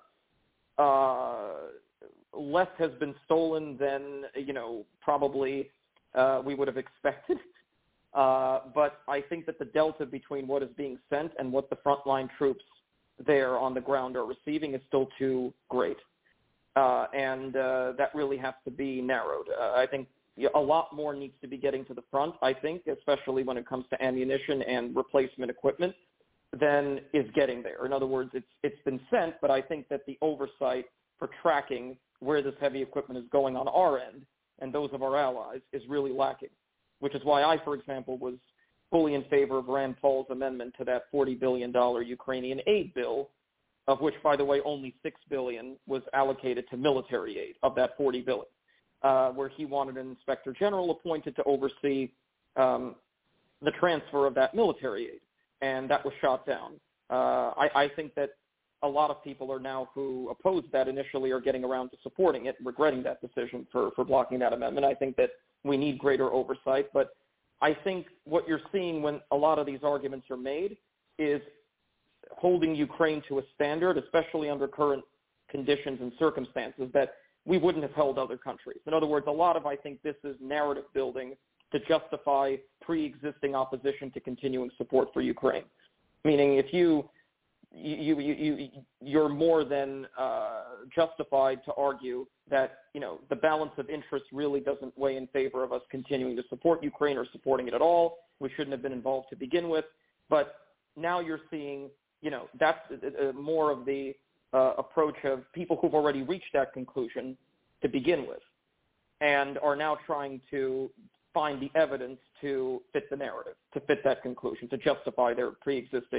uh, less has been stolen than, you know, probably uh, we would have expected. Uh, but I think that the delta between what is being sent and what the frontline troops there on the ground are receiving is still too great. Uh, and uh, that really has to be narrowed. Uh, I think a lot more needs to be getting to the front, I think, especially when it comes to ammunition and replacement equipment, than is getting there. In other words, it's it's been sent, but I think that the oversight for tracking where this heavy equipment is going on our end and those of our allies is really lacking, which is why I, for example, was fully in favor of Rand Paul's amendment to that forty billion dollars Ukrainian aid bill, of which, by the way, only six billion dollars was allocated to military aid of that forty billion dollars, uh, where he wanted an inspector general appointed to oversee um, the transfer of that military aid, and that was shot down. Uh, I, I think that a lot of people are now who opposed that initially are getting around to supporting it, regretting that decision for, for blocking that amendment. I think that we need greater oversight, but I think what you're seeing when a lot of these arguments are made is holding Ukraine to a standard, especially under current conditions and circumstances, that we wouldn't have held other countries. In other words, a lot of, I think, this is narrative building to justify pre-existing opposition to continuing support for Ukraine. Meaning if you, you, you, you, you're more than uh, justified to argue that, you know, the balance of interest really doesn't weigh in favor of us continuing to support Ukraine or supporting it at all. We shouldn't have been involved to begin with. But now you're seeing, you know, that's uh, more of the uh, approach of people who've already reached that conclusion to begin with and are now trying to find the evidence to fit the narrative, to fit that conclusion, to justify their pre-existing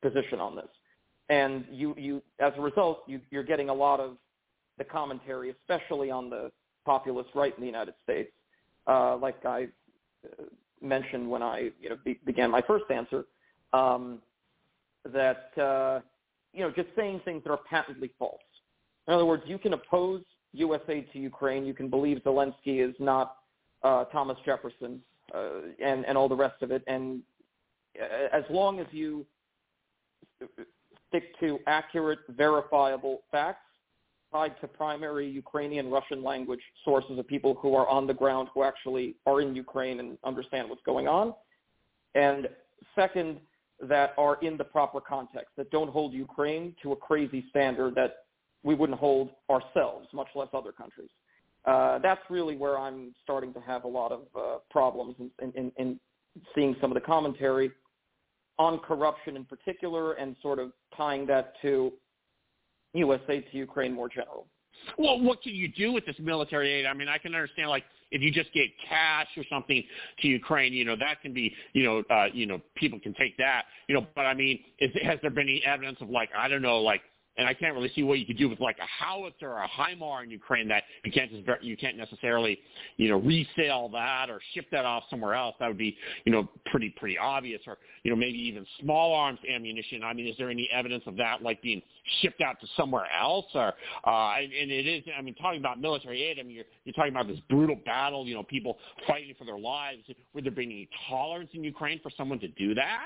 position on this. And you, you as a result, you, you're getting a lot of the commentary, especially on the populist right in the United States, uh, like I uh, mentioned when I you know, be, began my first answer, um, that, uh, you know, just saying things that are patently false. In other words, you can oppose U S aid to Ukraine. You can believe Zelensky is not uh, Thomas Jefferson uh, and, and all the rest of it. And as long as you stick to accurate, verifiable facts tied to primary Ukrainian Russian language sources of people who are on the ground, who actually are in Ukraine and understand what's going on. And second, that are in the proper context, that don't hold Ukraine to a crazy standard that we wouldn't hold ourselves, much less other countries. Uh, that's really where I'm starting to have a lot of uh, problems in, in, in seeing some of the commentary on corruption in particular and sort of tying that to U S aid to Ukraine more general. Well, what can you do with this military aid? I mean, I can understand, like, if you just get cash or something to Ukraine, you know, that can be, you know, uh, you know, people can take that, you know, but I mean, is, has there been any evidence of, like, I don't know, like, and I can't really see what you could do with like a howitzer or a HIMARS in Ukraine that you can't just you can't necessarily you know resell that or ship that off somewhere else. That would be you know pretty pretty obvious. Or you know maybe even small arms ammunition. I mean, is there any evidence of that like being shipped out to somewhere else? Or uh, and, and it is. I mean, talking about military aid. I mean, you're you're talking about this brutal battle. You know, people fighting for their lives. Would there be any tolerance in Ukraine for someone to do that?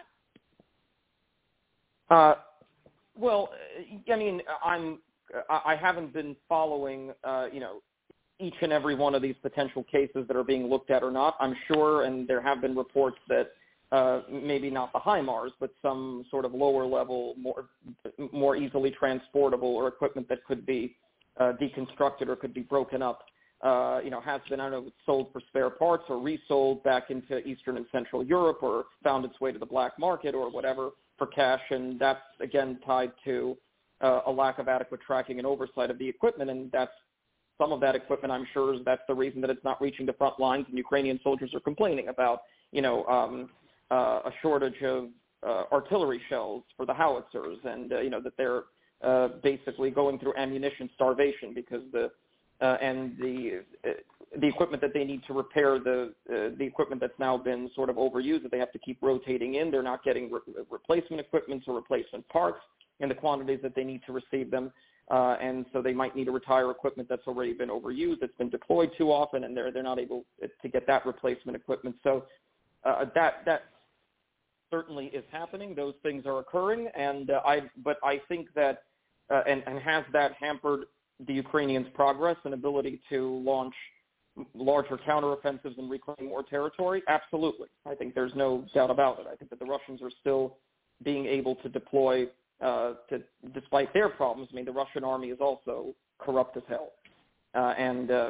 Uh. Well, I mean, I'm, I haven't been following, uh, you know, each and every one of these potential cases that are being looked at or not. I'm sure, and there have been reports that uh, maybe not the HIMARS, but some sort of lower level, more more easily transportable or equipment that could be uh, deconstructed or could be broken up, uh, you know, has been, I don't know, sold for spare parts or resold back into Eastern and Central Europe or found its way to the black market or whatever for cash, and that's, again, tied to uh, a lack of adequate tracking and oversight of the equipment, and that's some of that equipment, I'm sure, is that's the reason that it's not reaching the front lines, and Ukrainian soldiers are complaining about, you know, um, uh, a shortage of uh, artillery shells for the howitzers, and, uh, you know, that they're uh, basically going through ammunition starvation because the Uh, and the uh, the equipment that they need to repair the uh, the equipment that's now been sort of overused, that they have to keep rotating in. They're not getting re- replacement equipment or replacement parts in the quantities that they need to receive them, uh, and so they might need to retire equipment that's already been overused, that's been deployed too often, and they're they're not able to get that replacement equipment. So uh, that that certainly is happening. Those things are occurring, and uh, I but I think that uh, and and has that hampered the Ukrainians' progress and ability to launch larger counteroffensives and reclaim more territory? Absolutely. I think there's no doubt about it. I think that the Russians are still being able to deploy, uh, to, despite their problems. I mean, the Russian army is also corrupt as hell. Uh, and uh,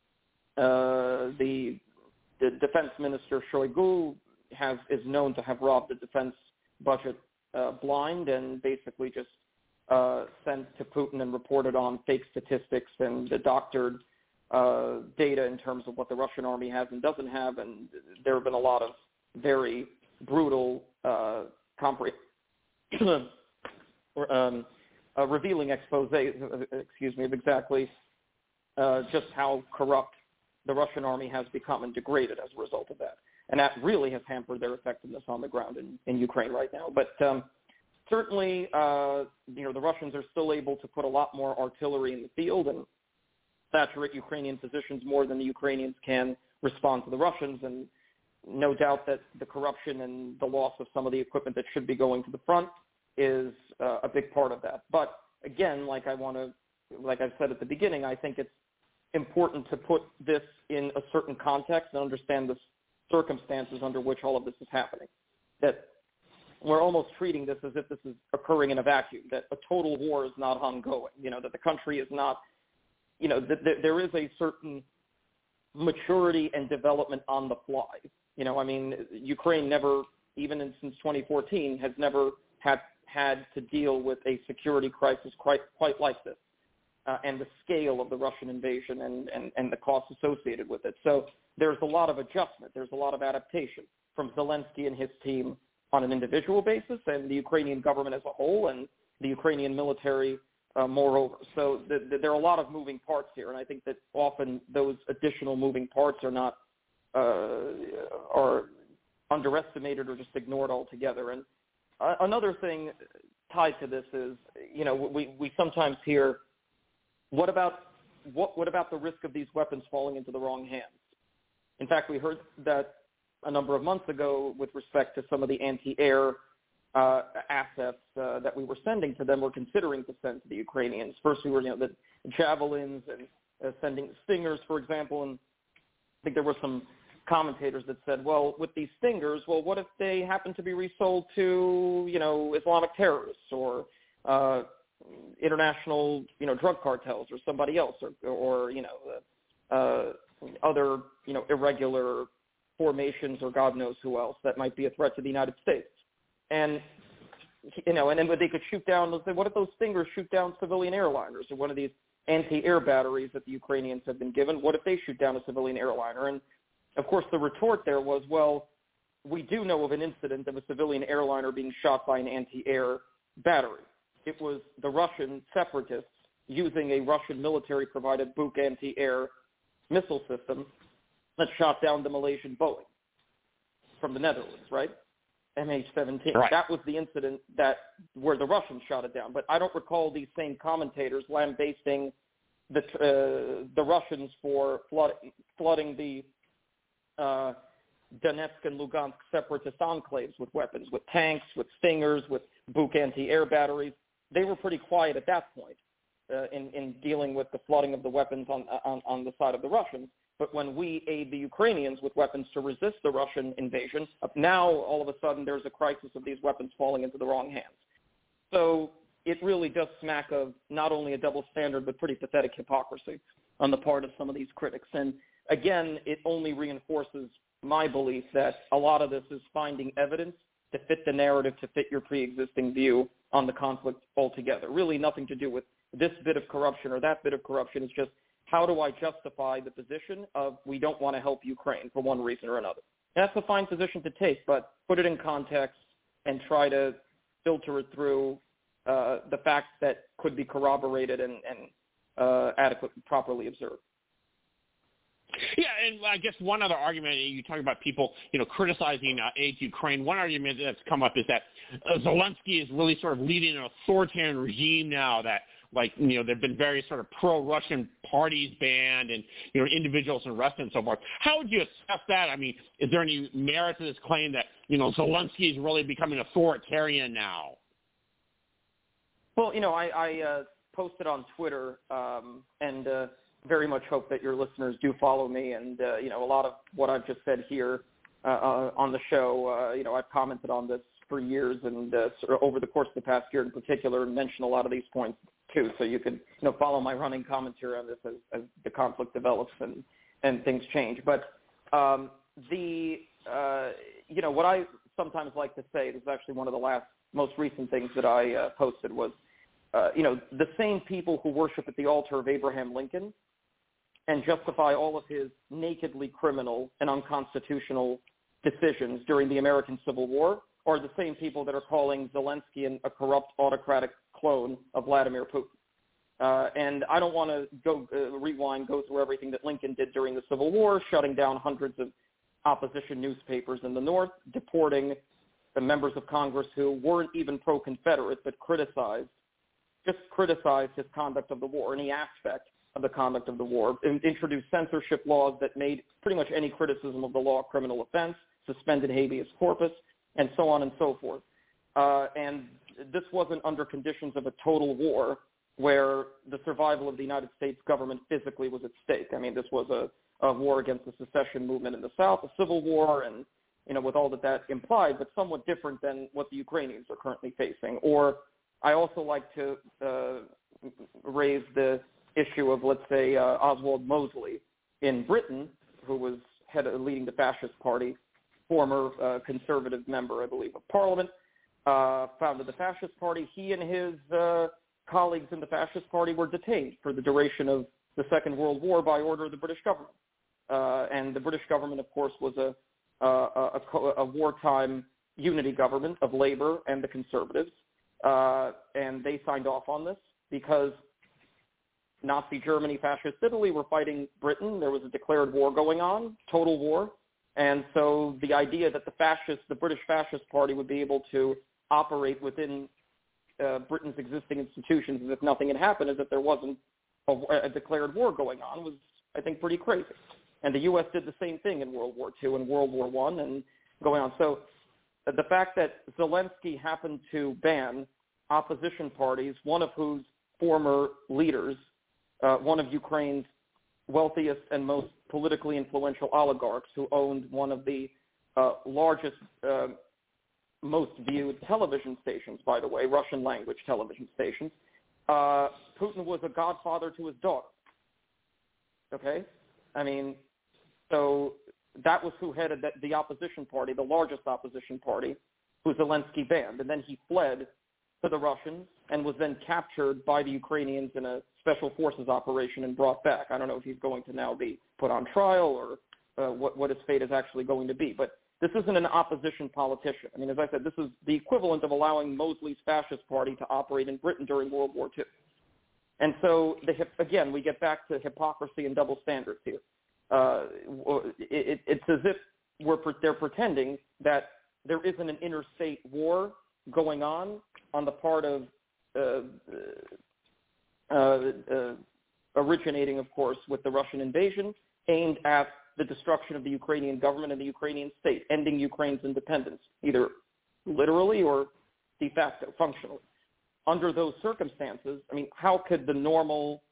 uh, the, the defense minister, Shoigu, has, is known to have robbed the defense budget uh, blind and basically just Uh, sent to Putin and reported on fake statistics and the doctored uh, data in terms of what the Russian army has and doesn't have, and there have been a lot of very brutal, uh, compre- um, uh, revealing exposes, excuse me, of exactly uh, just how corrupt the Russian army has become and degraded as a result of that. And that really has hampered their effectiveness on the ground in, in Ukraine right now. But um, Certainly, uh, you know, the Russians are still able to put a lot more artillery in the field and saturate Ukrainian positions more than the Ukrainians can respond to the Russians. And no doubt that the corruption and the loss of some of the equipment that should be going to the front is uh, a big part of that. But again, like I want to, like I said at the beginning, I think it's important to put this in a certain context and understand the circumstances under which all of this is happening. That we're almost treating this as if this is occurring in a vacuum, that a total war is not ongoing, you know, that the country is not, you know, that there is a certain maturity and development on the fly. You know, I mean, Ukraine never, even in, since twenty fourteen, has never had, had to deal with a security crisis quite, quite like this, uh, and the scale of the Russian invasion and, and, and the costs associated with it. So there's a lot of adjustment. There's a lot of adaptation from Zelensky and his team on an individual basis, and the Ukrainian government as a whole, and the Ukrainian military uh, moreover. So the, the, there are a lot of moving parts here, and I think that often those additional moving parts are not uh, are underestimated or just ignored altogether. And uh, another thing tied to this is, you know, we, we sometimes hear, what about what what about the risk of these weapons falling into the wrong hands? In fact, we heard that a number of months ago with respect to some of the anti-air uh, assets uh, that we were sending to them, or considering to send to the Ukrainians. First, we were, you know, the javelins and uh, sending Stingers, for example, and I think there were some commentators that said, well, with these Stingers, well, what if they happen to be resold to, you know, Islamic terrorists or uh, international, you know, drug cartels or somebody else, or, or you know, uh, uh, other, you know, irregular formations or God knows who else that might be a threat to the United States. And, you know, and then they could shoot down, let's say, what if those Stingers shoot down civilian airliners or one of these anti-air batteries that the Ukrainians have been given? What if they shoot down a civilian airliner? And, of course, the retort there was, well, we do know of an incident of a civilian airliner being shot by an anti-air battery. It was the Russian separatists using a Russian military-provided Buk anti-air missile system that shot down the Malaysian Boeing from the Netherlands, right? M H seventeen. Right. That was the incident that where the Russians shot it down. But I don't recall these same commentators lambasting the uh, the Russians for flood, flooding the uh, Donetsk and Lugansk separatist enclaves with weapons, with tanks, with Stingers, with Buk anti-air batteries. They were pretty quiet at that point uh, in, in dealing with the flooding of the weapons on, on, on the side of the Russians. But when we aid the Ukrainians with weapons to resist the Russian invasion, now all of a sudden there's a crisis of these weapons falling into the wrong hands. So it really does smack of not only a double standard, but pretty pathetic hypocrisy on the part of some of these critics. And again, it only reinforces my belief that a lot of this is finding evidence to fit the narrative, to fit your pre-existing view on the conflict altogether. Really nothing to do with this bit of corruption or that bit of corruption. It's just, how do I justify the position of we don't want to help Ukraine for one reason or another? And that's a fine position to take, but put it in context and try to filter it through uh, the facts that could be corroborated and, and uh, adequately, properly observed. Yeah, and I guess one other argument, you talk about people, you know, criticizing uh, aid to Ukraine. One argument that's come up is that uh, Zelensky is really sort of leading an authoritarian regime now that, like, you know, there have been various sort of pro-Russian parties banned and, you know, individuals arrested and so forth. How would you assess that? I mean, is there any merit to this claim that, you know, Zelensky is really becoming authoritarian now? Well, you know, I, I uh, posted on Twitter um, and uh, very much hope that your listeners do follow me. And, uh, you know, a lot of what I've just said here uh, uh, on the show, uh, you know, I've commented on this for years and uh, sort of over the course of the past year in particular, and mentioned a lot of these points too. So you can, you know, follow my running commentary on this as, as the conflict develops and, and things change. But um, the, uh, you know, what I sometimes like to say, this is actually one of the last most recent things that I uh, posted was, uh, you know, the same people who worship at the altar of Abraham Lincoln and justify all of his nakedly criminal and unconstitutional decisions during the American Civil War are the same people that are calling Zelensky a corrupt autocratic clone of Vladimir Putin. Uh, and I don't want to go uh, rewind, go through everything that Lincoln did during the Civil War, shutting down hundreds of opposition newspapers in the North, deporting the members of Congress who weren't even pro-Confederate but criticized, just criticized his conduct of the war, any aspect of the conduct of the war, and introduced censorship laws that made pretty much any criticism of the law a criminal offense, suspended habeas corpus, and so on and so forth. Uh, and this wasn't under conditions of a total war where the survival of the United States government physically was at stake. I mean, this was a, a war against the secession movement in the South, a civil war, and, you know, with all that that implied, but somewhat different than what the Ukrainians are currently facing. Or I also like to uh, raise the issue of, let's say, uh, Oswald Mosley in Britain, who was head of, leading the fascist party, former uh, conservative member, I believe, of Parliament, uh, founded the fascist party. He and his uh, colleagues in the fascist party were detained for the duration of the Second World War by order of the British government. Uh, and the British government, of course, was a, a, a, a wartime, unity government of Labor and the Conservatives, uh, and they signed off on this because Nazi Germany, Fascist Italy were fighting Britain. There was a declared war going on, total war. And so the idea that the fascist, the British Fascist Party would be able to operate within uh, Britain's existing institutions as if nothing had happened, as if there wasn't a, a declared war going on, was, I think, pretty crazy. And the U S did the same thing in World War Two and World War One and going on. So uh, the fact that Zelensky happened to ban opposition parties, one of whose former leaders, uh, one of Ukraine's wealthiest and most politically influential oligarchs who owned one of the uh, largest, uh, most viewed television stations, by the way, Russian language television stations, uh, Putin was a godfather to his daughter. Okay? I mean, so that was who headed the, the opposition party, the largest opposition party, who Zelensky banned. And then he fled to the Russians and was then captured by the Ukrainians in a special forces operation and brought back. I don't know if he's going to now be put on trial or uh, what, what his fate is actually going to be. But this isn't an opposition politician. I mean, as I said, this is the equivalent of allowing Mosley's fascist party to operate in Britain during World War Two. And so, the, again, we get back to hypocrisy and double standards here. Uh, it, it's as if we're, they're pretending that there isn't an interstate war going on on the part of uh, uh, uh, originating, of course, with the Russian invasion, aimed at the destruction of the Ukrainian government and the Ukrainian state, ending Ukraine's independence, either literally or de facto, functionally. Under those circumstances, I mean, how could the normal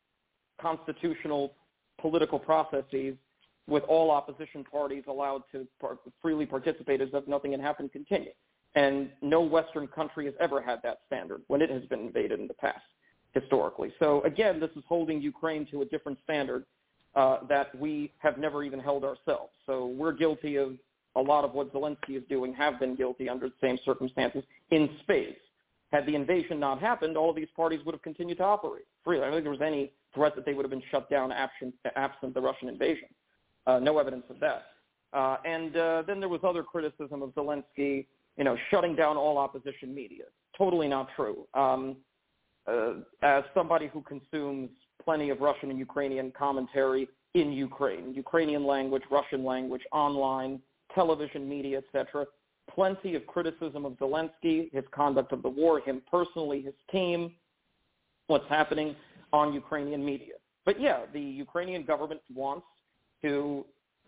constitutional political processes with all opposition parties allowed to par- freely participate as if nothing had happened continue? And no Western country has ever had that standard when it has been invaded in the past, historically. So again, this is holding Ukraine to a different standard uh, that we have never even held ourselves. So we're guilty of a lot of what Zelensky is doing, have been guilty under the same circumstances in spades. Had the invasion not happened, all of these parties would have continued to operate freely. I don't think there was any threat that they would have been shut down absent, absent the Russian invasion. Uh, no evidence of that. Uh, and uh, then there was other criticism of Zelensky, you know, shutting down all opposition media. Totally not true. Um, uh, as somebody who consumes plenty of Russian and Ukrainian commentary in Ukraine, Ukrainian language, Russian language, online, television media, et cetera, plenty of criticism of Zelensky, his conduct of the war, him personally, his team, what's happening on Ukrainian media. But yeah, the Ukrainian government wants to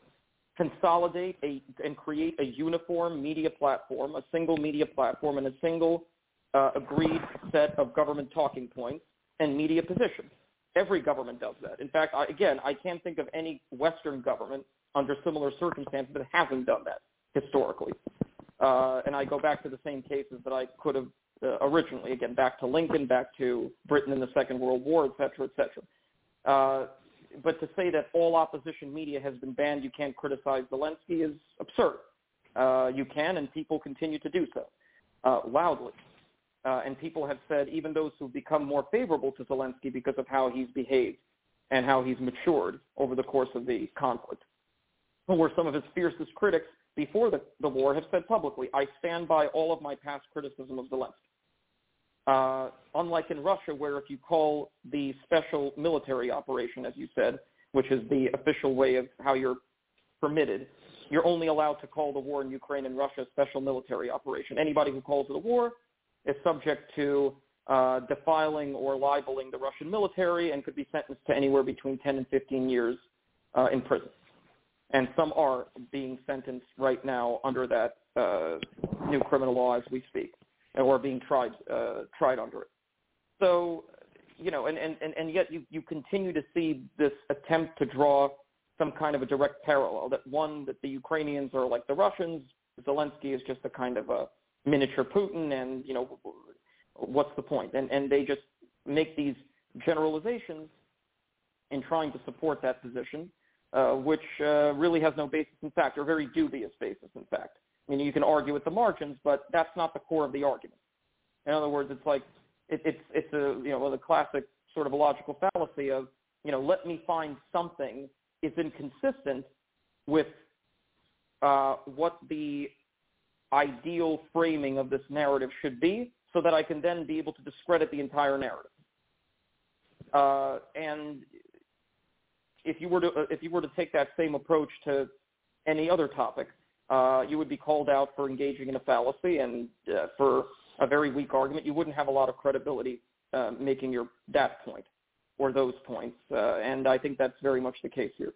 consolidate a, and create a uniform media platform, a single media platform, and a single uh, agreed set of government talking points and media positions. Every government does that. In fact, I, again, I can't think of any Western government under similar circumstances that hasn't done that historically. Uh, and I go back to the same cases that I could have uh, originally, again, back to Lincoln, back to Britain in the Second World War, et cetera, et cetera. Uh, but to say that all opposition media has been banned, you can't criticize Zelensky is absurd. Uh, you can, and people continue to do so uh, loudly. Uh, and people have said, even those who've become more favorable to Zelensky because of how he's behaved and how he's matured over the course of the conflict, who were some of his fiercest critics before the, the war, have said publicly, I stand by all of my past criticism of Zelensky. Uh, unlike in Russia, where if you call the special military operation, as you said, which is the official way of how you're permitted, you're only allowed to call the war in Ukraine and Russia a special military operation. Anybody who calls it a war is subject to uh, defiling or libeling the Russian military and could be sentenced to anywhere between ten and fifteen years uh, in prison. And some are being sentenced right now under that uh, new criminal law as we speak, or being tried uh, tried under it. So, you know, and, and, and yet you, you continue to see this attempt to draw some kind of a direct parallel, that one, that the Ukrainians are like the Russians, Zelensky is just a kind of a miniature Putin, and, you know, what's the point? And, and they just make these generalizations in trying to support that position, uh, which uh, really has no basis in fact, or very dubious basis in fact. I mean, you can argue at the margins, but that's not the core of the argument. In other words, it's like it, it's it's a you know the classic sort of a logical fallacy of you know let me find something is inconsistent with uh, what the ideal framing of this narrative should be, so that I can then be able to discredit the entire narrative. Uh, and if you were to if you were to take that same approach to any other topic, uh, you would be called out for engaging in a fallacy, and uh, for a very weak argument, you wouldn't have a lot of credibility uh, making your that point or those points. Uh, and I think that's very much the case here.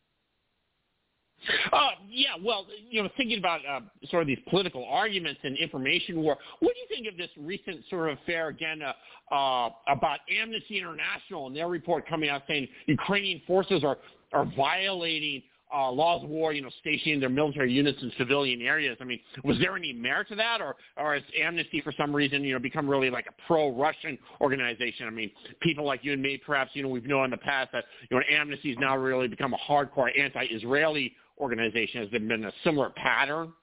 Uh, yeah, well, you know, thinking about uh, sort of these political arguments and information war, what do you think of this recent sort of affair, again, uh, uh, about Amnesty International and their report coming out saying Ukrainian forces are, are violating uh, laws of war, you know, stationing their military units in civilian areas? I mean, was there any merit to that, or, or has Amnesty, for some reason, you know, become really like a pro-Russian organization? I mean, people like you and me, perhaps, you know, we've known in the past that, you know, Amnesty has now really become a hardcore anti-Israeli organization. Has there been a similar pattern?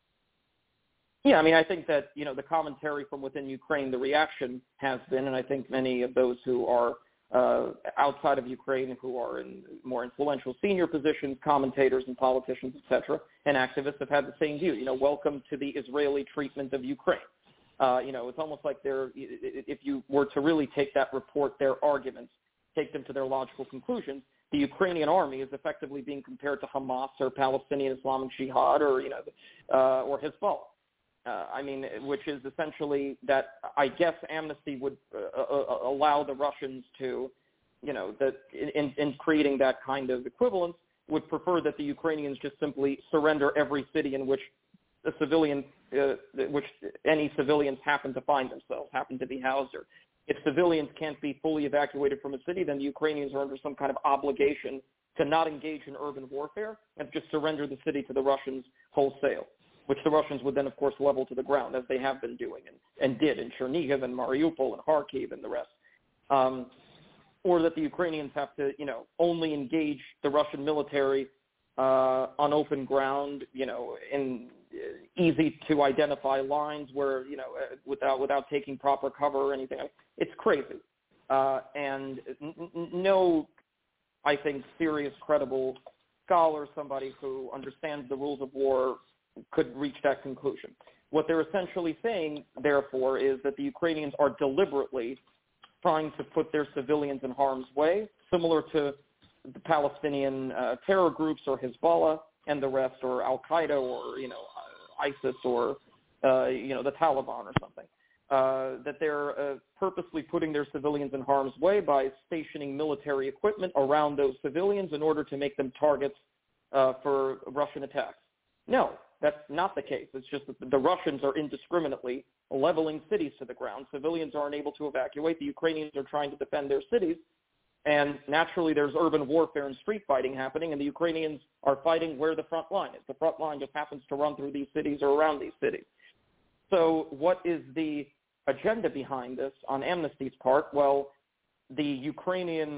Yeah, I mean, I think that, you know, the commentary from within Ukraine, the reaction has been, and I think many of those who are uh, outside of Ukraine, who are in more influential senior positions, commentators and politicians, et cetera, and activists have had the same view. You know, welcome to the Israeli treatment of Ukraine. Uh, you know, it's almost like they're, if you were to really take that report, their arguments, take them to their logical conclusions, the Ukrainian army is effectively being compared to Hamas or Palestinian Islamic Jihad or, you know, uh, or Hezbollah. Uh, I mean, which is essentially that I guess Amnesty would uh, uh, allow the Russians to, you know, that in, in creating that kind of equivalence, would prefer that the Ukrainians just simply surrender every city in which a civilian, uh, which any civilians happen to find themselves, happen to be housed. Or if civilians can't be fully evacuated from a city, then the Ukrainians are under some kind of obligation to not engage in urban warfare and just surrender the city to the Russians wholesale, which the Russians would then, of course, level to the ground, as they have been doing and, and did in Chernihiv and Mariupol and Kharkiv and the rest. Um, or that the Ukrainians have to, you know, only engage the Russian military uh, on open ground, you know, in uh, easy-to-identify lines where, you know, uh, without without taking proper cover or anything. It's crazy. Uh, and n- n- no, I think, serious, credible scholar, somebody who understands the rules of war, could reach that conclusion. What they're essentially saying, therefore, is that the Ukrainians are deliberately trying to put their civilians in harm's way, similar to the Palestinian uh, terror groups or Hezbollah and the rest, or Al-Qaeda or, you know, ISIS or, uh, you know, the Taliban or something. Uh, that they're uh, purposely putting their civilians in harm's way by stationing military equipment around those civilians in order to make them targets uh, for Russian attacks. No, that's not the case. It's just that the Russians are indiscriminately leveling cities to the ground. Civilians aren't able to evacuate. The Ukrainians are trying to defend their cities. And naturally, there's urban warfare and street fighting happening, and the Ukrainians are fighting where the front line is. The front line just happens to run through these cities or around these cities. So what is the agenda behind this on Amnesty's part? Well, the Ukrainian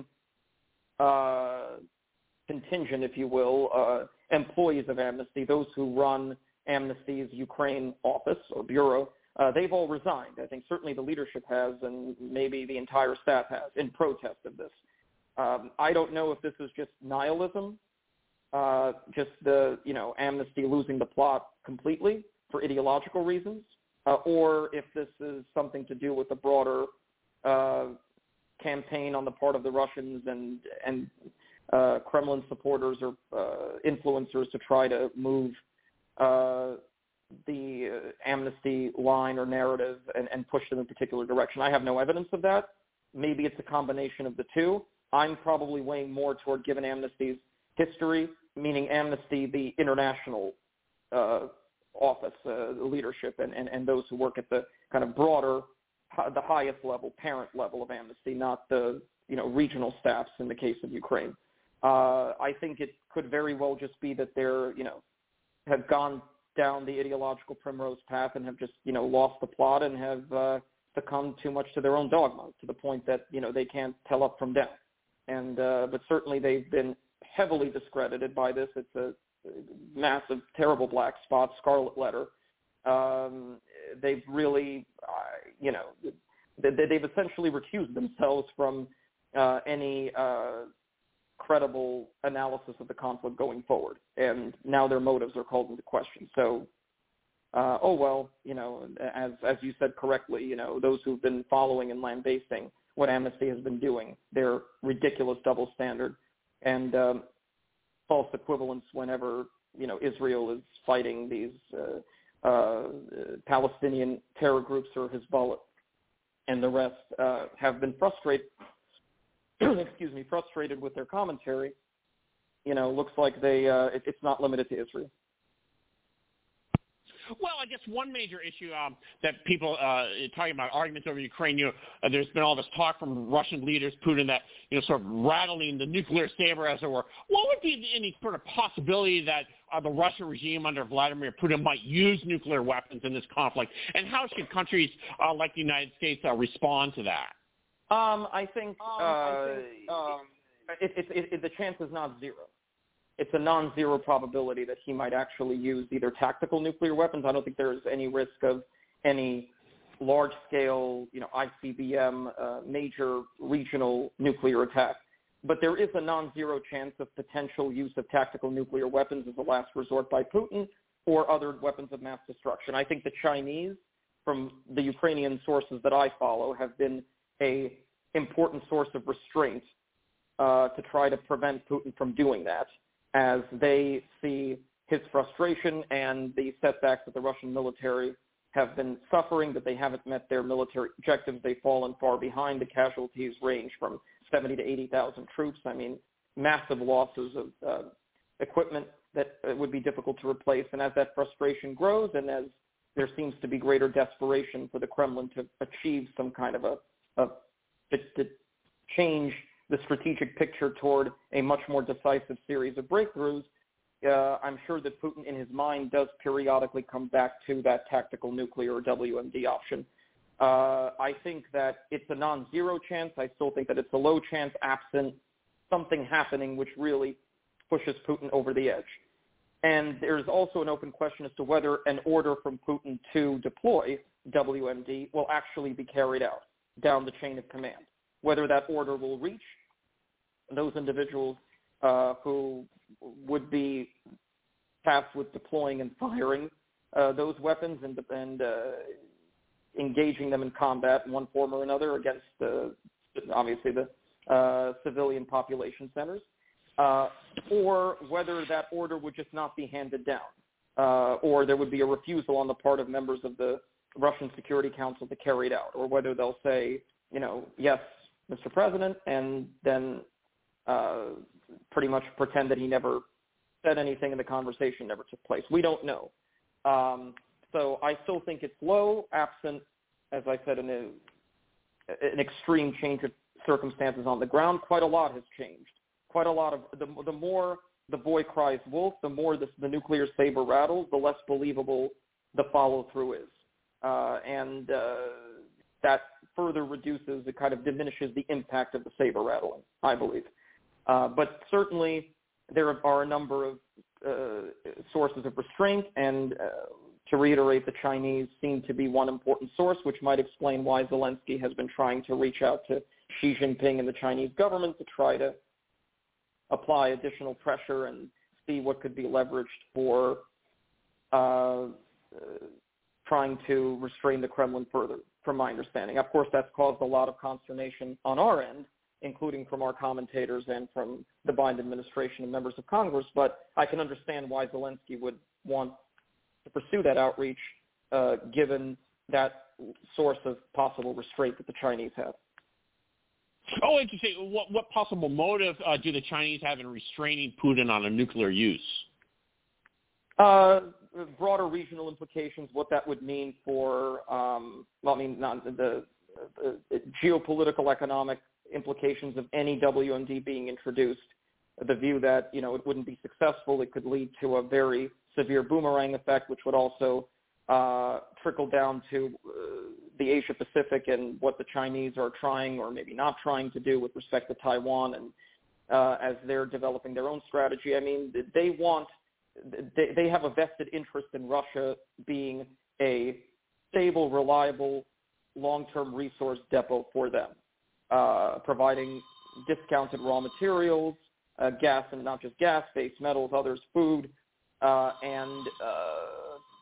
uh, contingent, if you will, uh, employees of Amnesty, those who run Amnesty's Ukraine office or bureau, uh, they've all resigned. I think certainly the leadership has, and maybe the entire staff has, in protest of this. Um, I don't know if this is just nihilism, uh, just the, you know, Amnesty losing the plot completely for ideological reasons, uh, or if this is something to do with a broader uh, campaign on the part of the Russians and and uh, Kremlin supporters or uh, influencers to try to move uh, the uh, Amnesty line or narrative and, and push them in a particular direction. I have no evidence of that. Maybe it's a combination of the two. I'm probably weighing more toward, given Amnesty's history, meaning Amnesty, the international uh, office, uh, the leadership, and, and, and those who work at the kind of broader, the highest level, parent level of Amnesty, not the, you know, regional staffs in the case of Ukraine. Uh, I think it could very well just be that they're, you know, have gone down the ideological primrose path and have just, you know, lost the plot and have uh, succumbed too much to their own dogma, to the point that, you know, they can't tell up from down. And uh, but certainly they've been heavily discredited by this. It's a massive, terrible black spot, scarlet letter. Um, they've really, uh, you know, they, they've essentially recused themselves from uh, any uh, credible analysis of the conflict going forward. And now their motives are called into question. So uh, oh, well, you know, as as you said correctly, you know, those who've been following and lambasting what Amnesty has been doing, their ridiculous double standard and um, false equivalence whenever, you know, Israel is fighting these uh, uh, Palestinian terror groups or Hezbollah and the rest uh, have been frustrated, excuse me, frustrated with their commentary. You know, looks like they uh, it, it's not limited to Israel. Well, I guess one major issue um, that people uh, talking about arguments over Ukraine, you know, uh, there's been all this talk from Russian leaders, Putin, that, you know, sort of rattling the nuclear saber, as it were. What would be any sort of possibility that uh, the Russian regime under Vladimir Putin might use nuclear weapons in this conflict? And how should countries uh, like the United States uh, respond to that? Um, I think, um, uh, I think um, it, it, it, it, the chance is not zero. It's a non-zero probability that he might actually use either tactical nuclear weapons. I don't think there's any risk of any large-scale, you know, I C B M, uh, major regional nuclear attack. But there is a non-zero chance of potential use of tactical nuclear weapons as a last resort by Putin or other weapons of mass destruction. I think the Chinese, from the Ukrainian sources that I follow, have been a important source of restraint uh, to try to prevent Putin from doing that, as they see his frustration and the setbacks that the Russian military have been suffering, that they haven't met their military objectives. They've fallen far behind. The casualties range from seventy to eighty thousand troops. I mean, massive losses of uh, equipment that uh, would be difficult to replace. And as that frustration grows and as there seems to be greater desperation for the Kremlin to achieve some kind of a, a to, to change the strategic picture toward a much more decisive series of breakthroughs, uh, I'm sure that Putin in his mind does periodically come back to that tactical nuclear or W M D option. Uh, I think that it's a non-zero chance. I still think that it's a low chance absent something happening which really pushes Putin over the edge. And there's also an open question as to whether an order from Putin to deploy W M D will actually be carried out down the chain of command. Whether that order will reach those individuals uh, who would be tasked with deploying and firing uh, those weapons and, and uh, engaging them in combat in one form or another against, uh, obviously, the uh, civilian population centers, uh, or whether that order would just not be handed down, uh, or there would be a refusal on the part of members of the Russian Security Council to carry it out, or whether they'll say, you know, yes, Mister President, and then uh, pretty much pretend that he never said anything and the conversation never took place. We don't know. Um, so I still think it's low, absent, as I said, an, an extreme change of circumstances on the ground. Quite a lot has changed. Quite a lot of the, the more the boy cries wolf, the more the, the nuclear saber rattles, the less believable the follow-through is. Uh, and uh, that further reduces, it kind of diminishes the impact of the saber rattling, I believe. Uh, but certainly there are a number of uh, sources of restraint, and uh, to reiterate, the Chinese seem to be one important source, which might explain why Zelensky has been trying to reach out to Xi Jinping and the Chinese government to try to apply additional pressure and see what could be leveraged for uh, uh, trying to restrain the Kremlin further, from my understanding. Of course, that's caused a lot of consternation on our end, including from our commentators and from the Biden administration and members of Congress, but I can understand why Zelensky would want to pursue that outreach, uh, given that source of possible restraint that the Chinese have. Oh, interesting. What, what possible motive uh, do the Chinese have in restraining Putin on a nuclear use? Uh, broader regional implications, what that would mean for, um, well, I mean, not the, the, the geopolitical, economic implications of any W M D being introduced. The view that, you know, it wouldn't be successful, it could lead to a very severe boomerang effect, which would also uh, trickle down to uh, the Asia Pacific and what the Chinese are trying or maybe not trying to do with respect to Taiwan, and uh, as they're developing their own strategy. I mean, they want, they, they have a vested interest in Russia being a stable, reliable, long-term resource depot for them, uh, providing discounted raw materials, uh, gas, and not just gas, base metals, others, food, uh, and uh,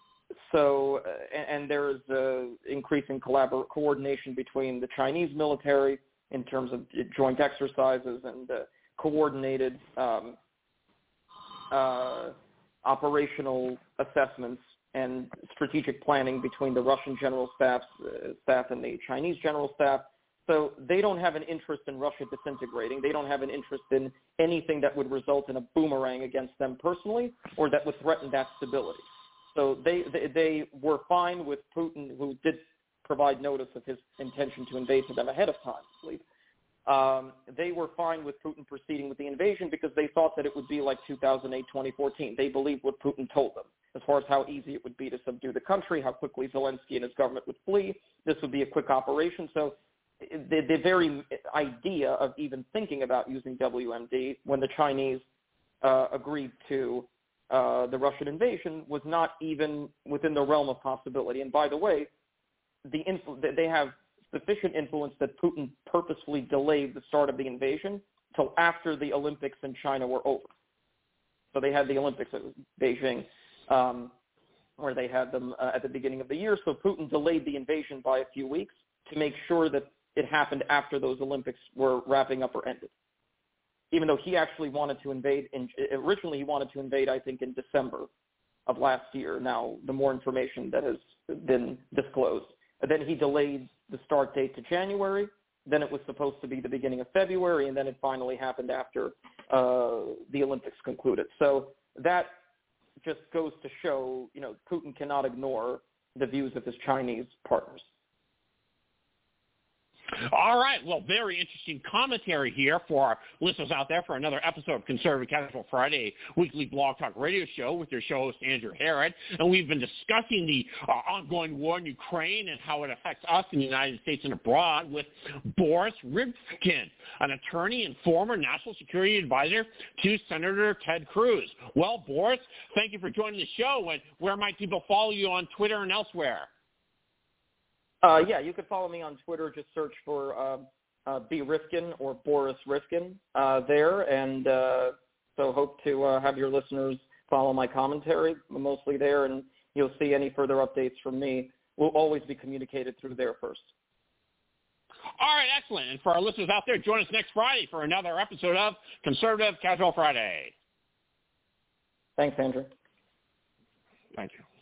so, uh, and, and there is uh, increasing collabor- coordination between the Chinese military in terms of joint exercises and uh, coordinated um, uh, operational assessments and strategic planning between the Russian general staff, uh, staff and the Chinese general staff. So they don't have an interest in Russia disintegrating. They don't have an interest in anything that would result in a boomerang against them personally or that would threaten that stability. So they, they, they were fine with Putin, who did provide notice of his intention to invade to them ahead of time, I believe. Um, they were fine with Putin proceeding with the invasion because they thought that it would be like two thousand eight, twenty fourteen. They believed what Putin told them as far as how easy it would be to subdue the country, how quickly Zelensky and his government would flee. This would be a quick operation. So the, the very idea of even thinking about using W M D when the Chinese uh, agreed to uh, the Russian invasion was not even within the realm of possibility. And by the way, the influ- they have sufficient influence that Putin purposefully delayed the start of the invasion till after the Olympics in China were over. So they had the Olympics at Beijing, um, where they had them uh, at the beginning of the year. So Putin delayed the invasion by a few weeks to make sure that it happened after those Olympics were wrapping up or ended. Even though he actually wanted to invade, in, originally he wanted to invade, I think, in December of last year. Now, the more information that has been disclosed. And then he delayed the start date to January. Then it was supposed to be the beginning of February, and then it finally happened after uh, the Olympics concluded. So that just goes to show, you know, Putin cannot ignore the views of his Chinese partners. All right. Well, very interesting commentary here for our listeners out there for another episode of Conservative Casual Friday weekly blog talk radio show with your show host, Andrew Herod. And we've been discussing the uh, ongoing war in Ukraine and how it affects us in the United States and abroad with Boris Rivkin, an attorney and former national security advisor to Senator Ted Cruz. Well, Boris, thank you for joining the show. And where might people follow you on Twitter and elsewhere? Uh, yeah, you could follow me on Twitter. Just search for uh, uh, B. Rifkin or Boris Rifkin uh, there. And uh, so hope to uh, have your listeners follow my commentary, mostly there, and you'll see any further updates from me will always be communicated through there first. All right, excellent. And for our listeners out there, join us next Friday for another episode of Conservative Casual Friday. Thanks, Andrew. Thank you.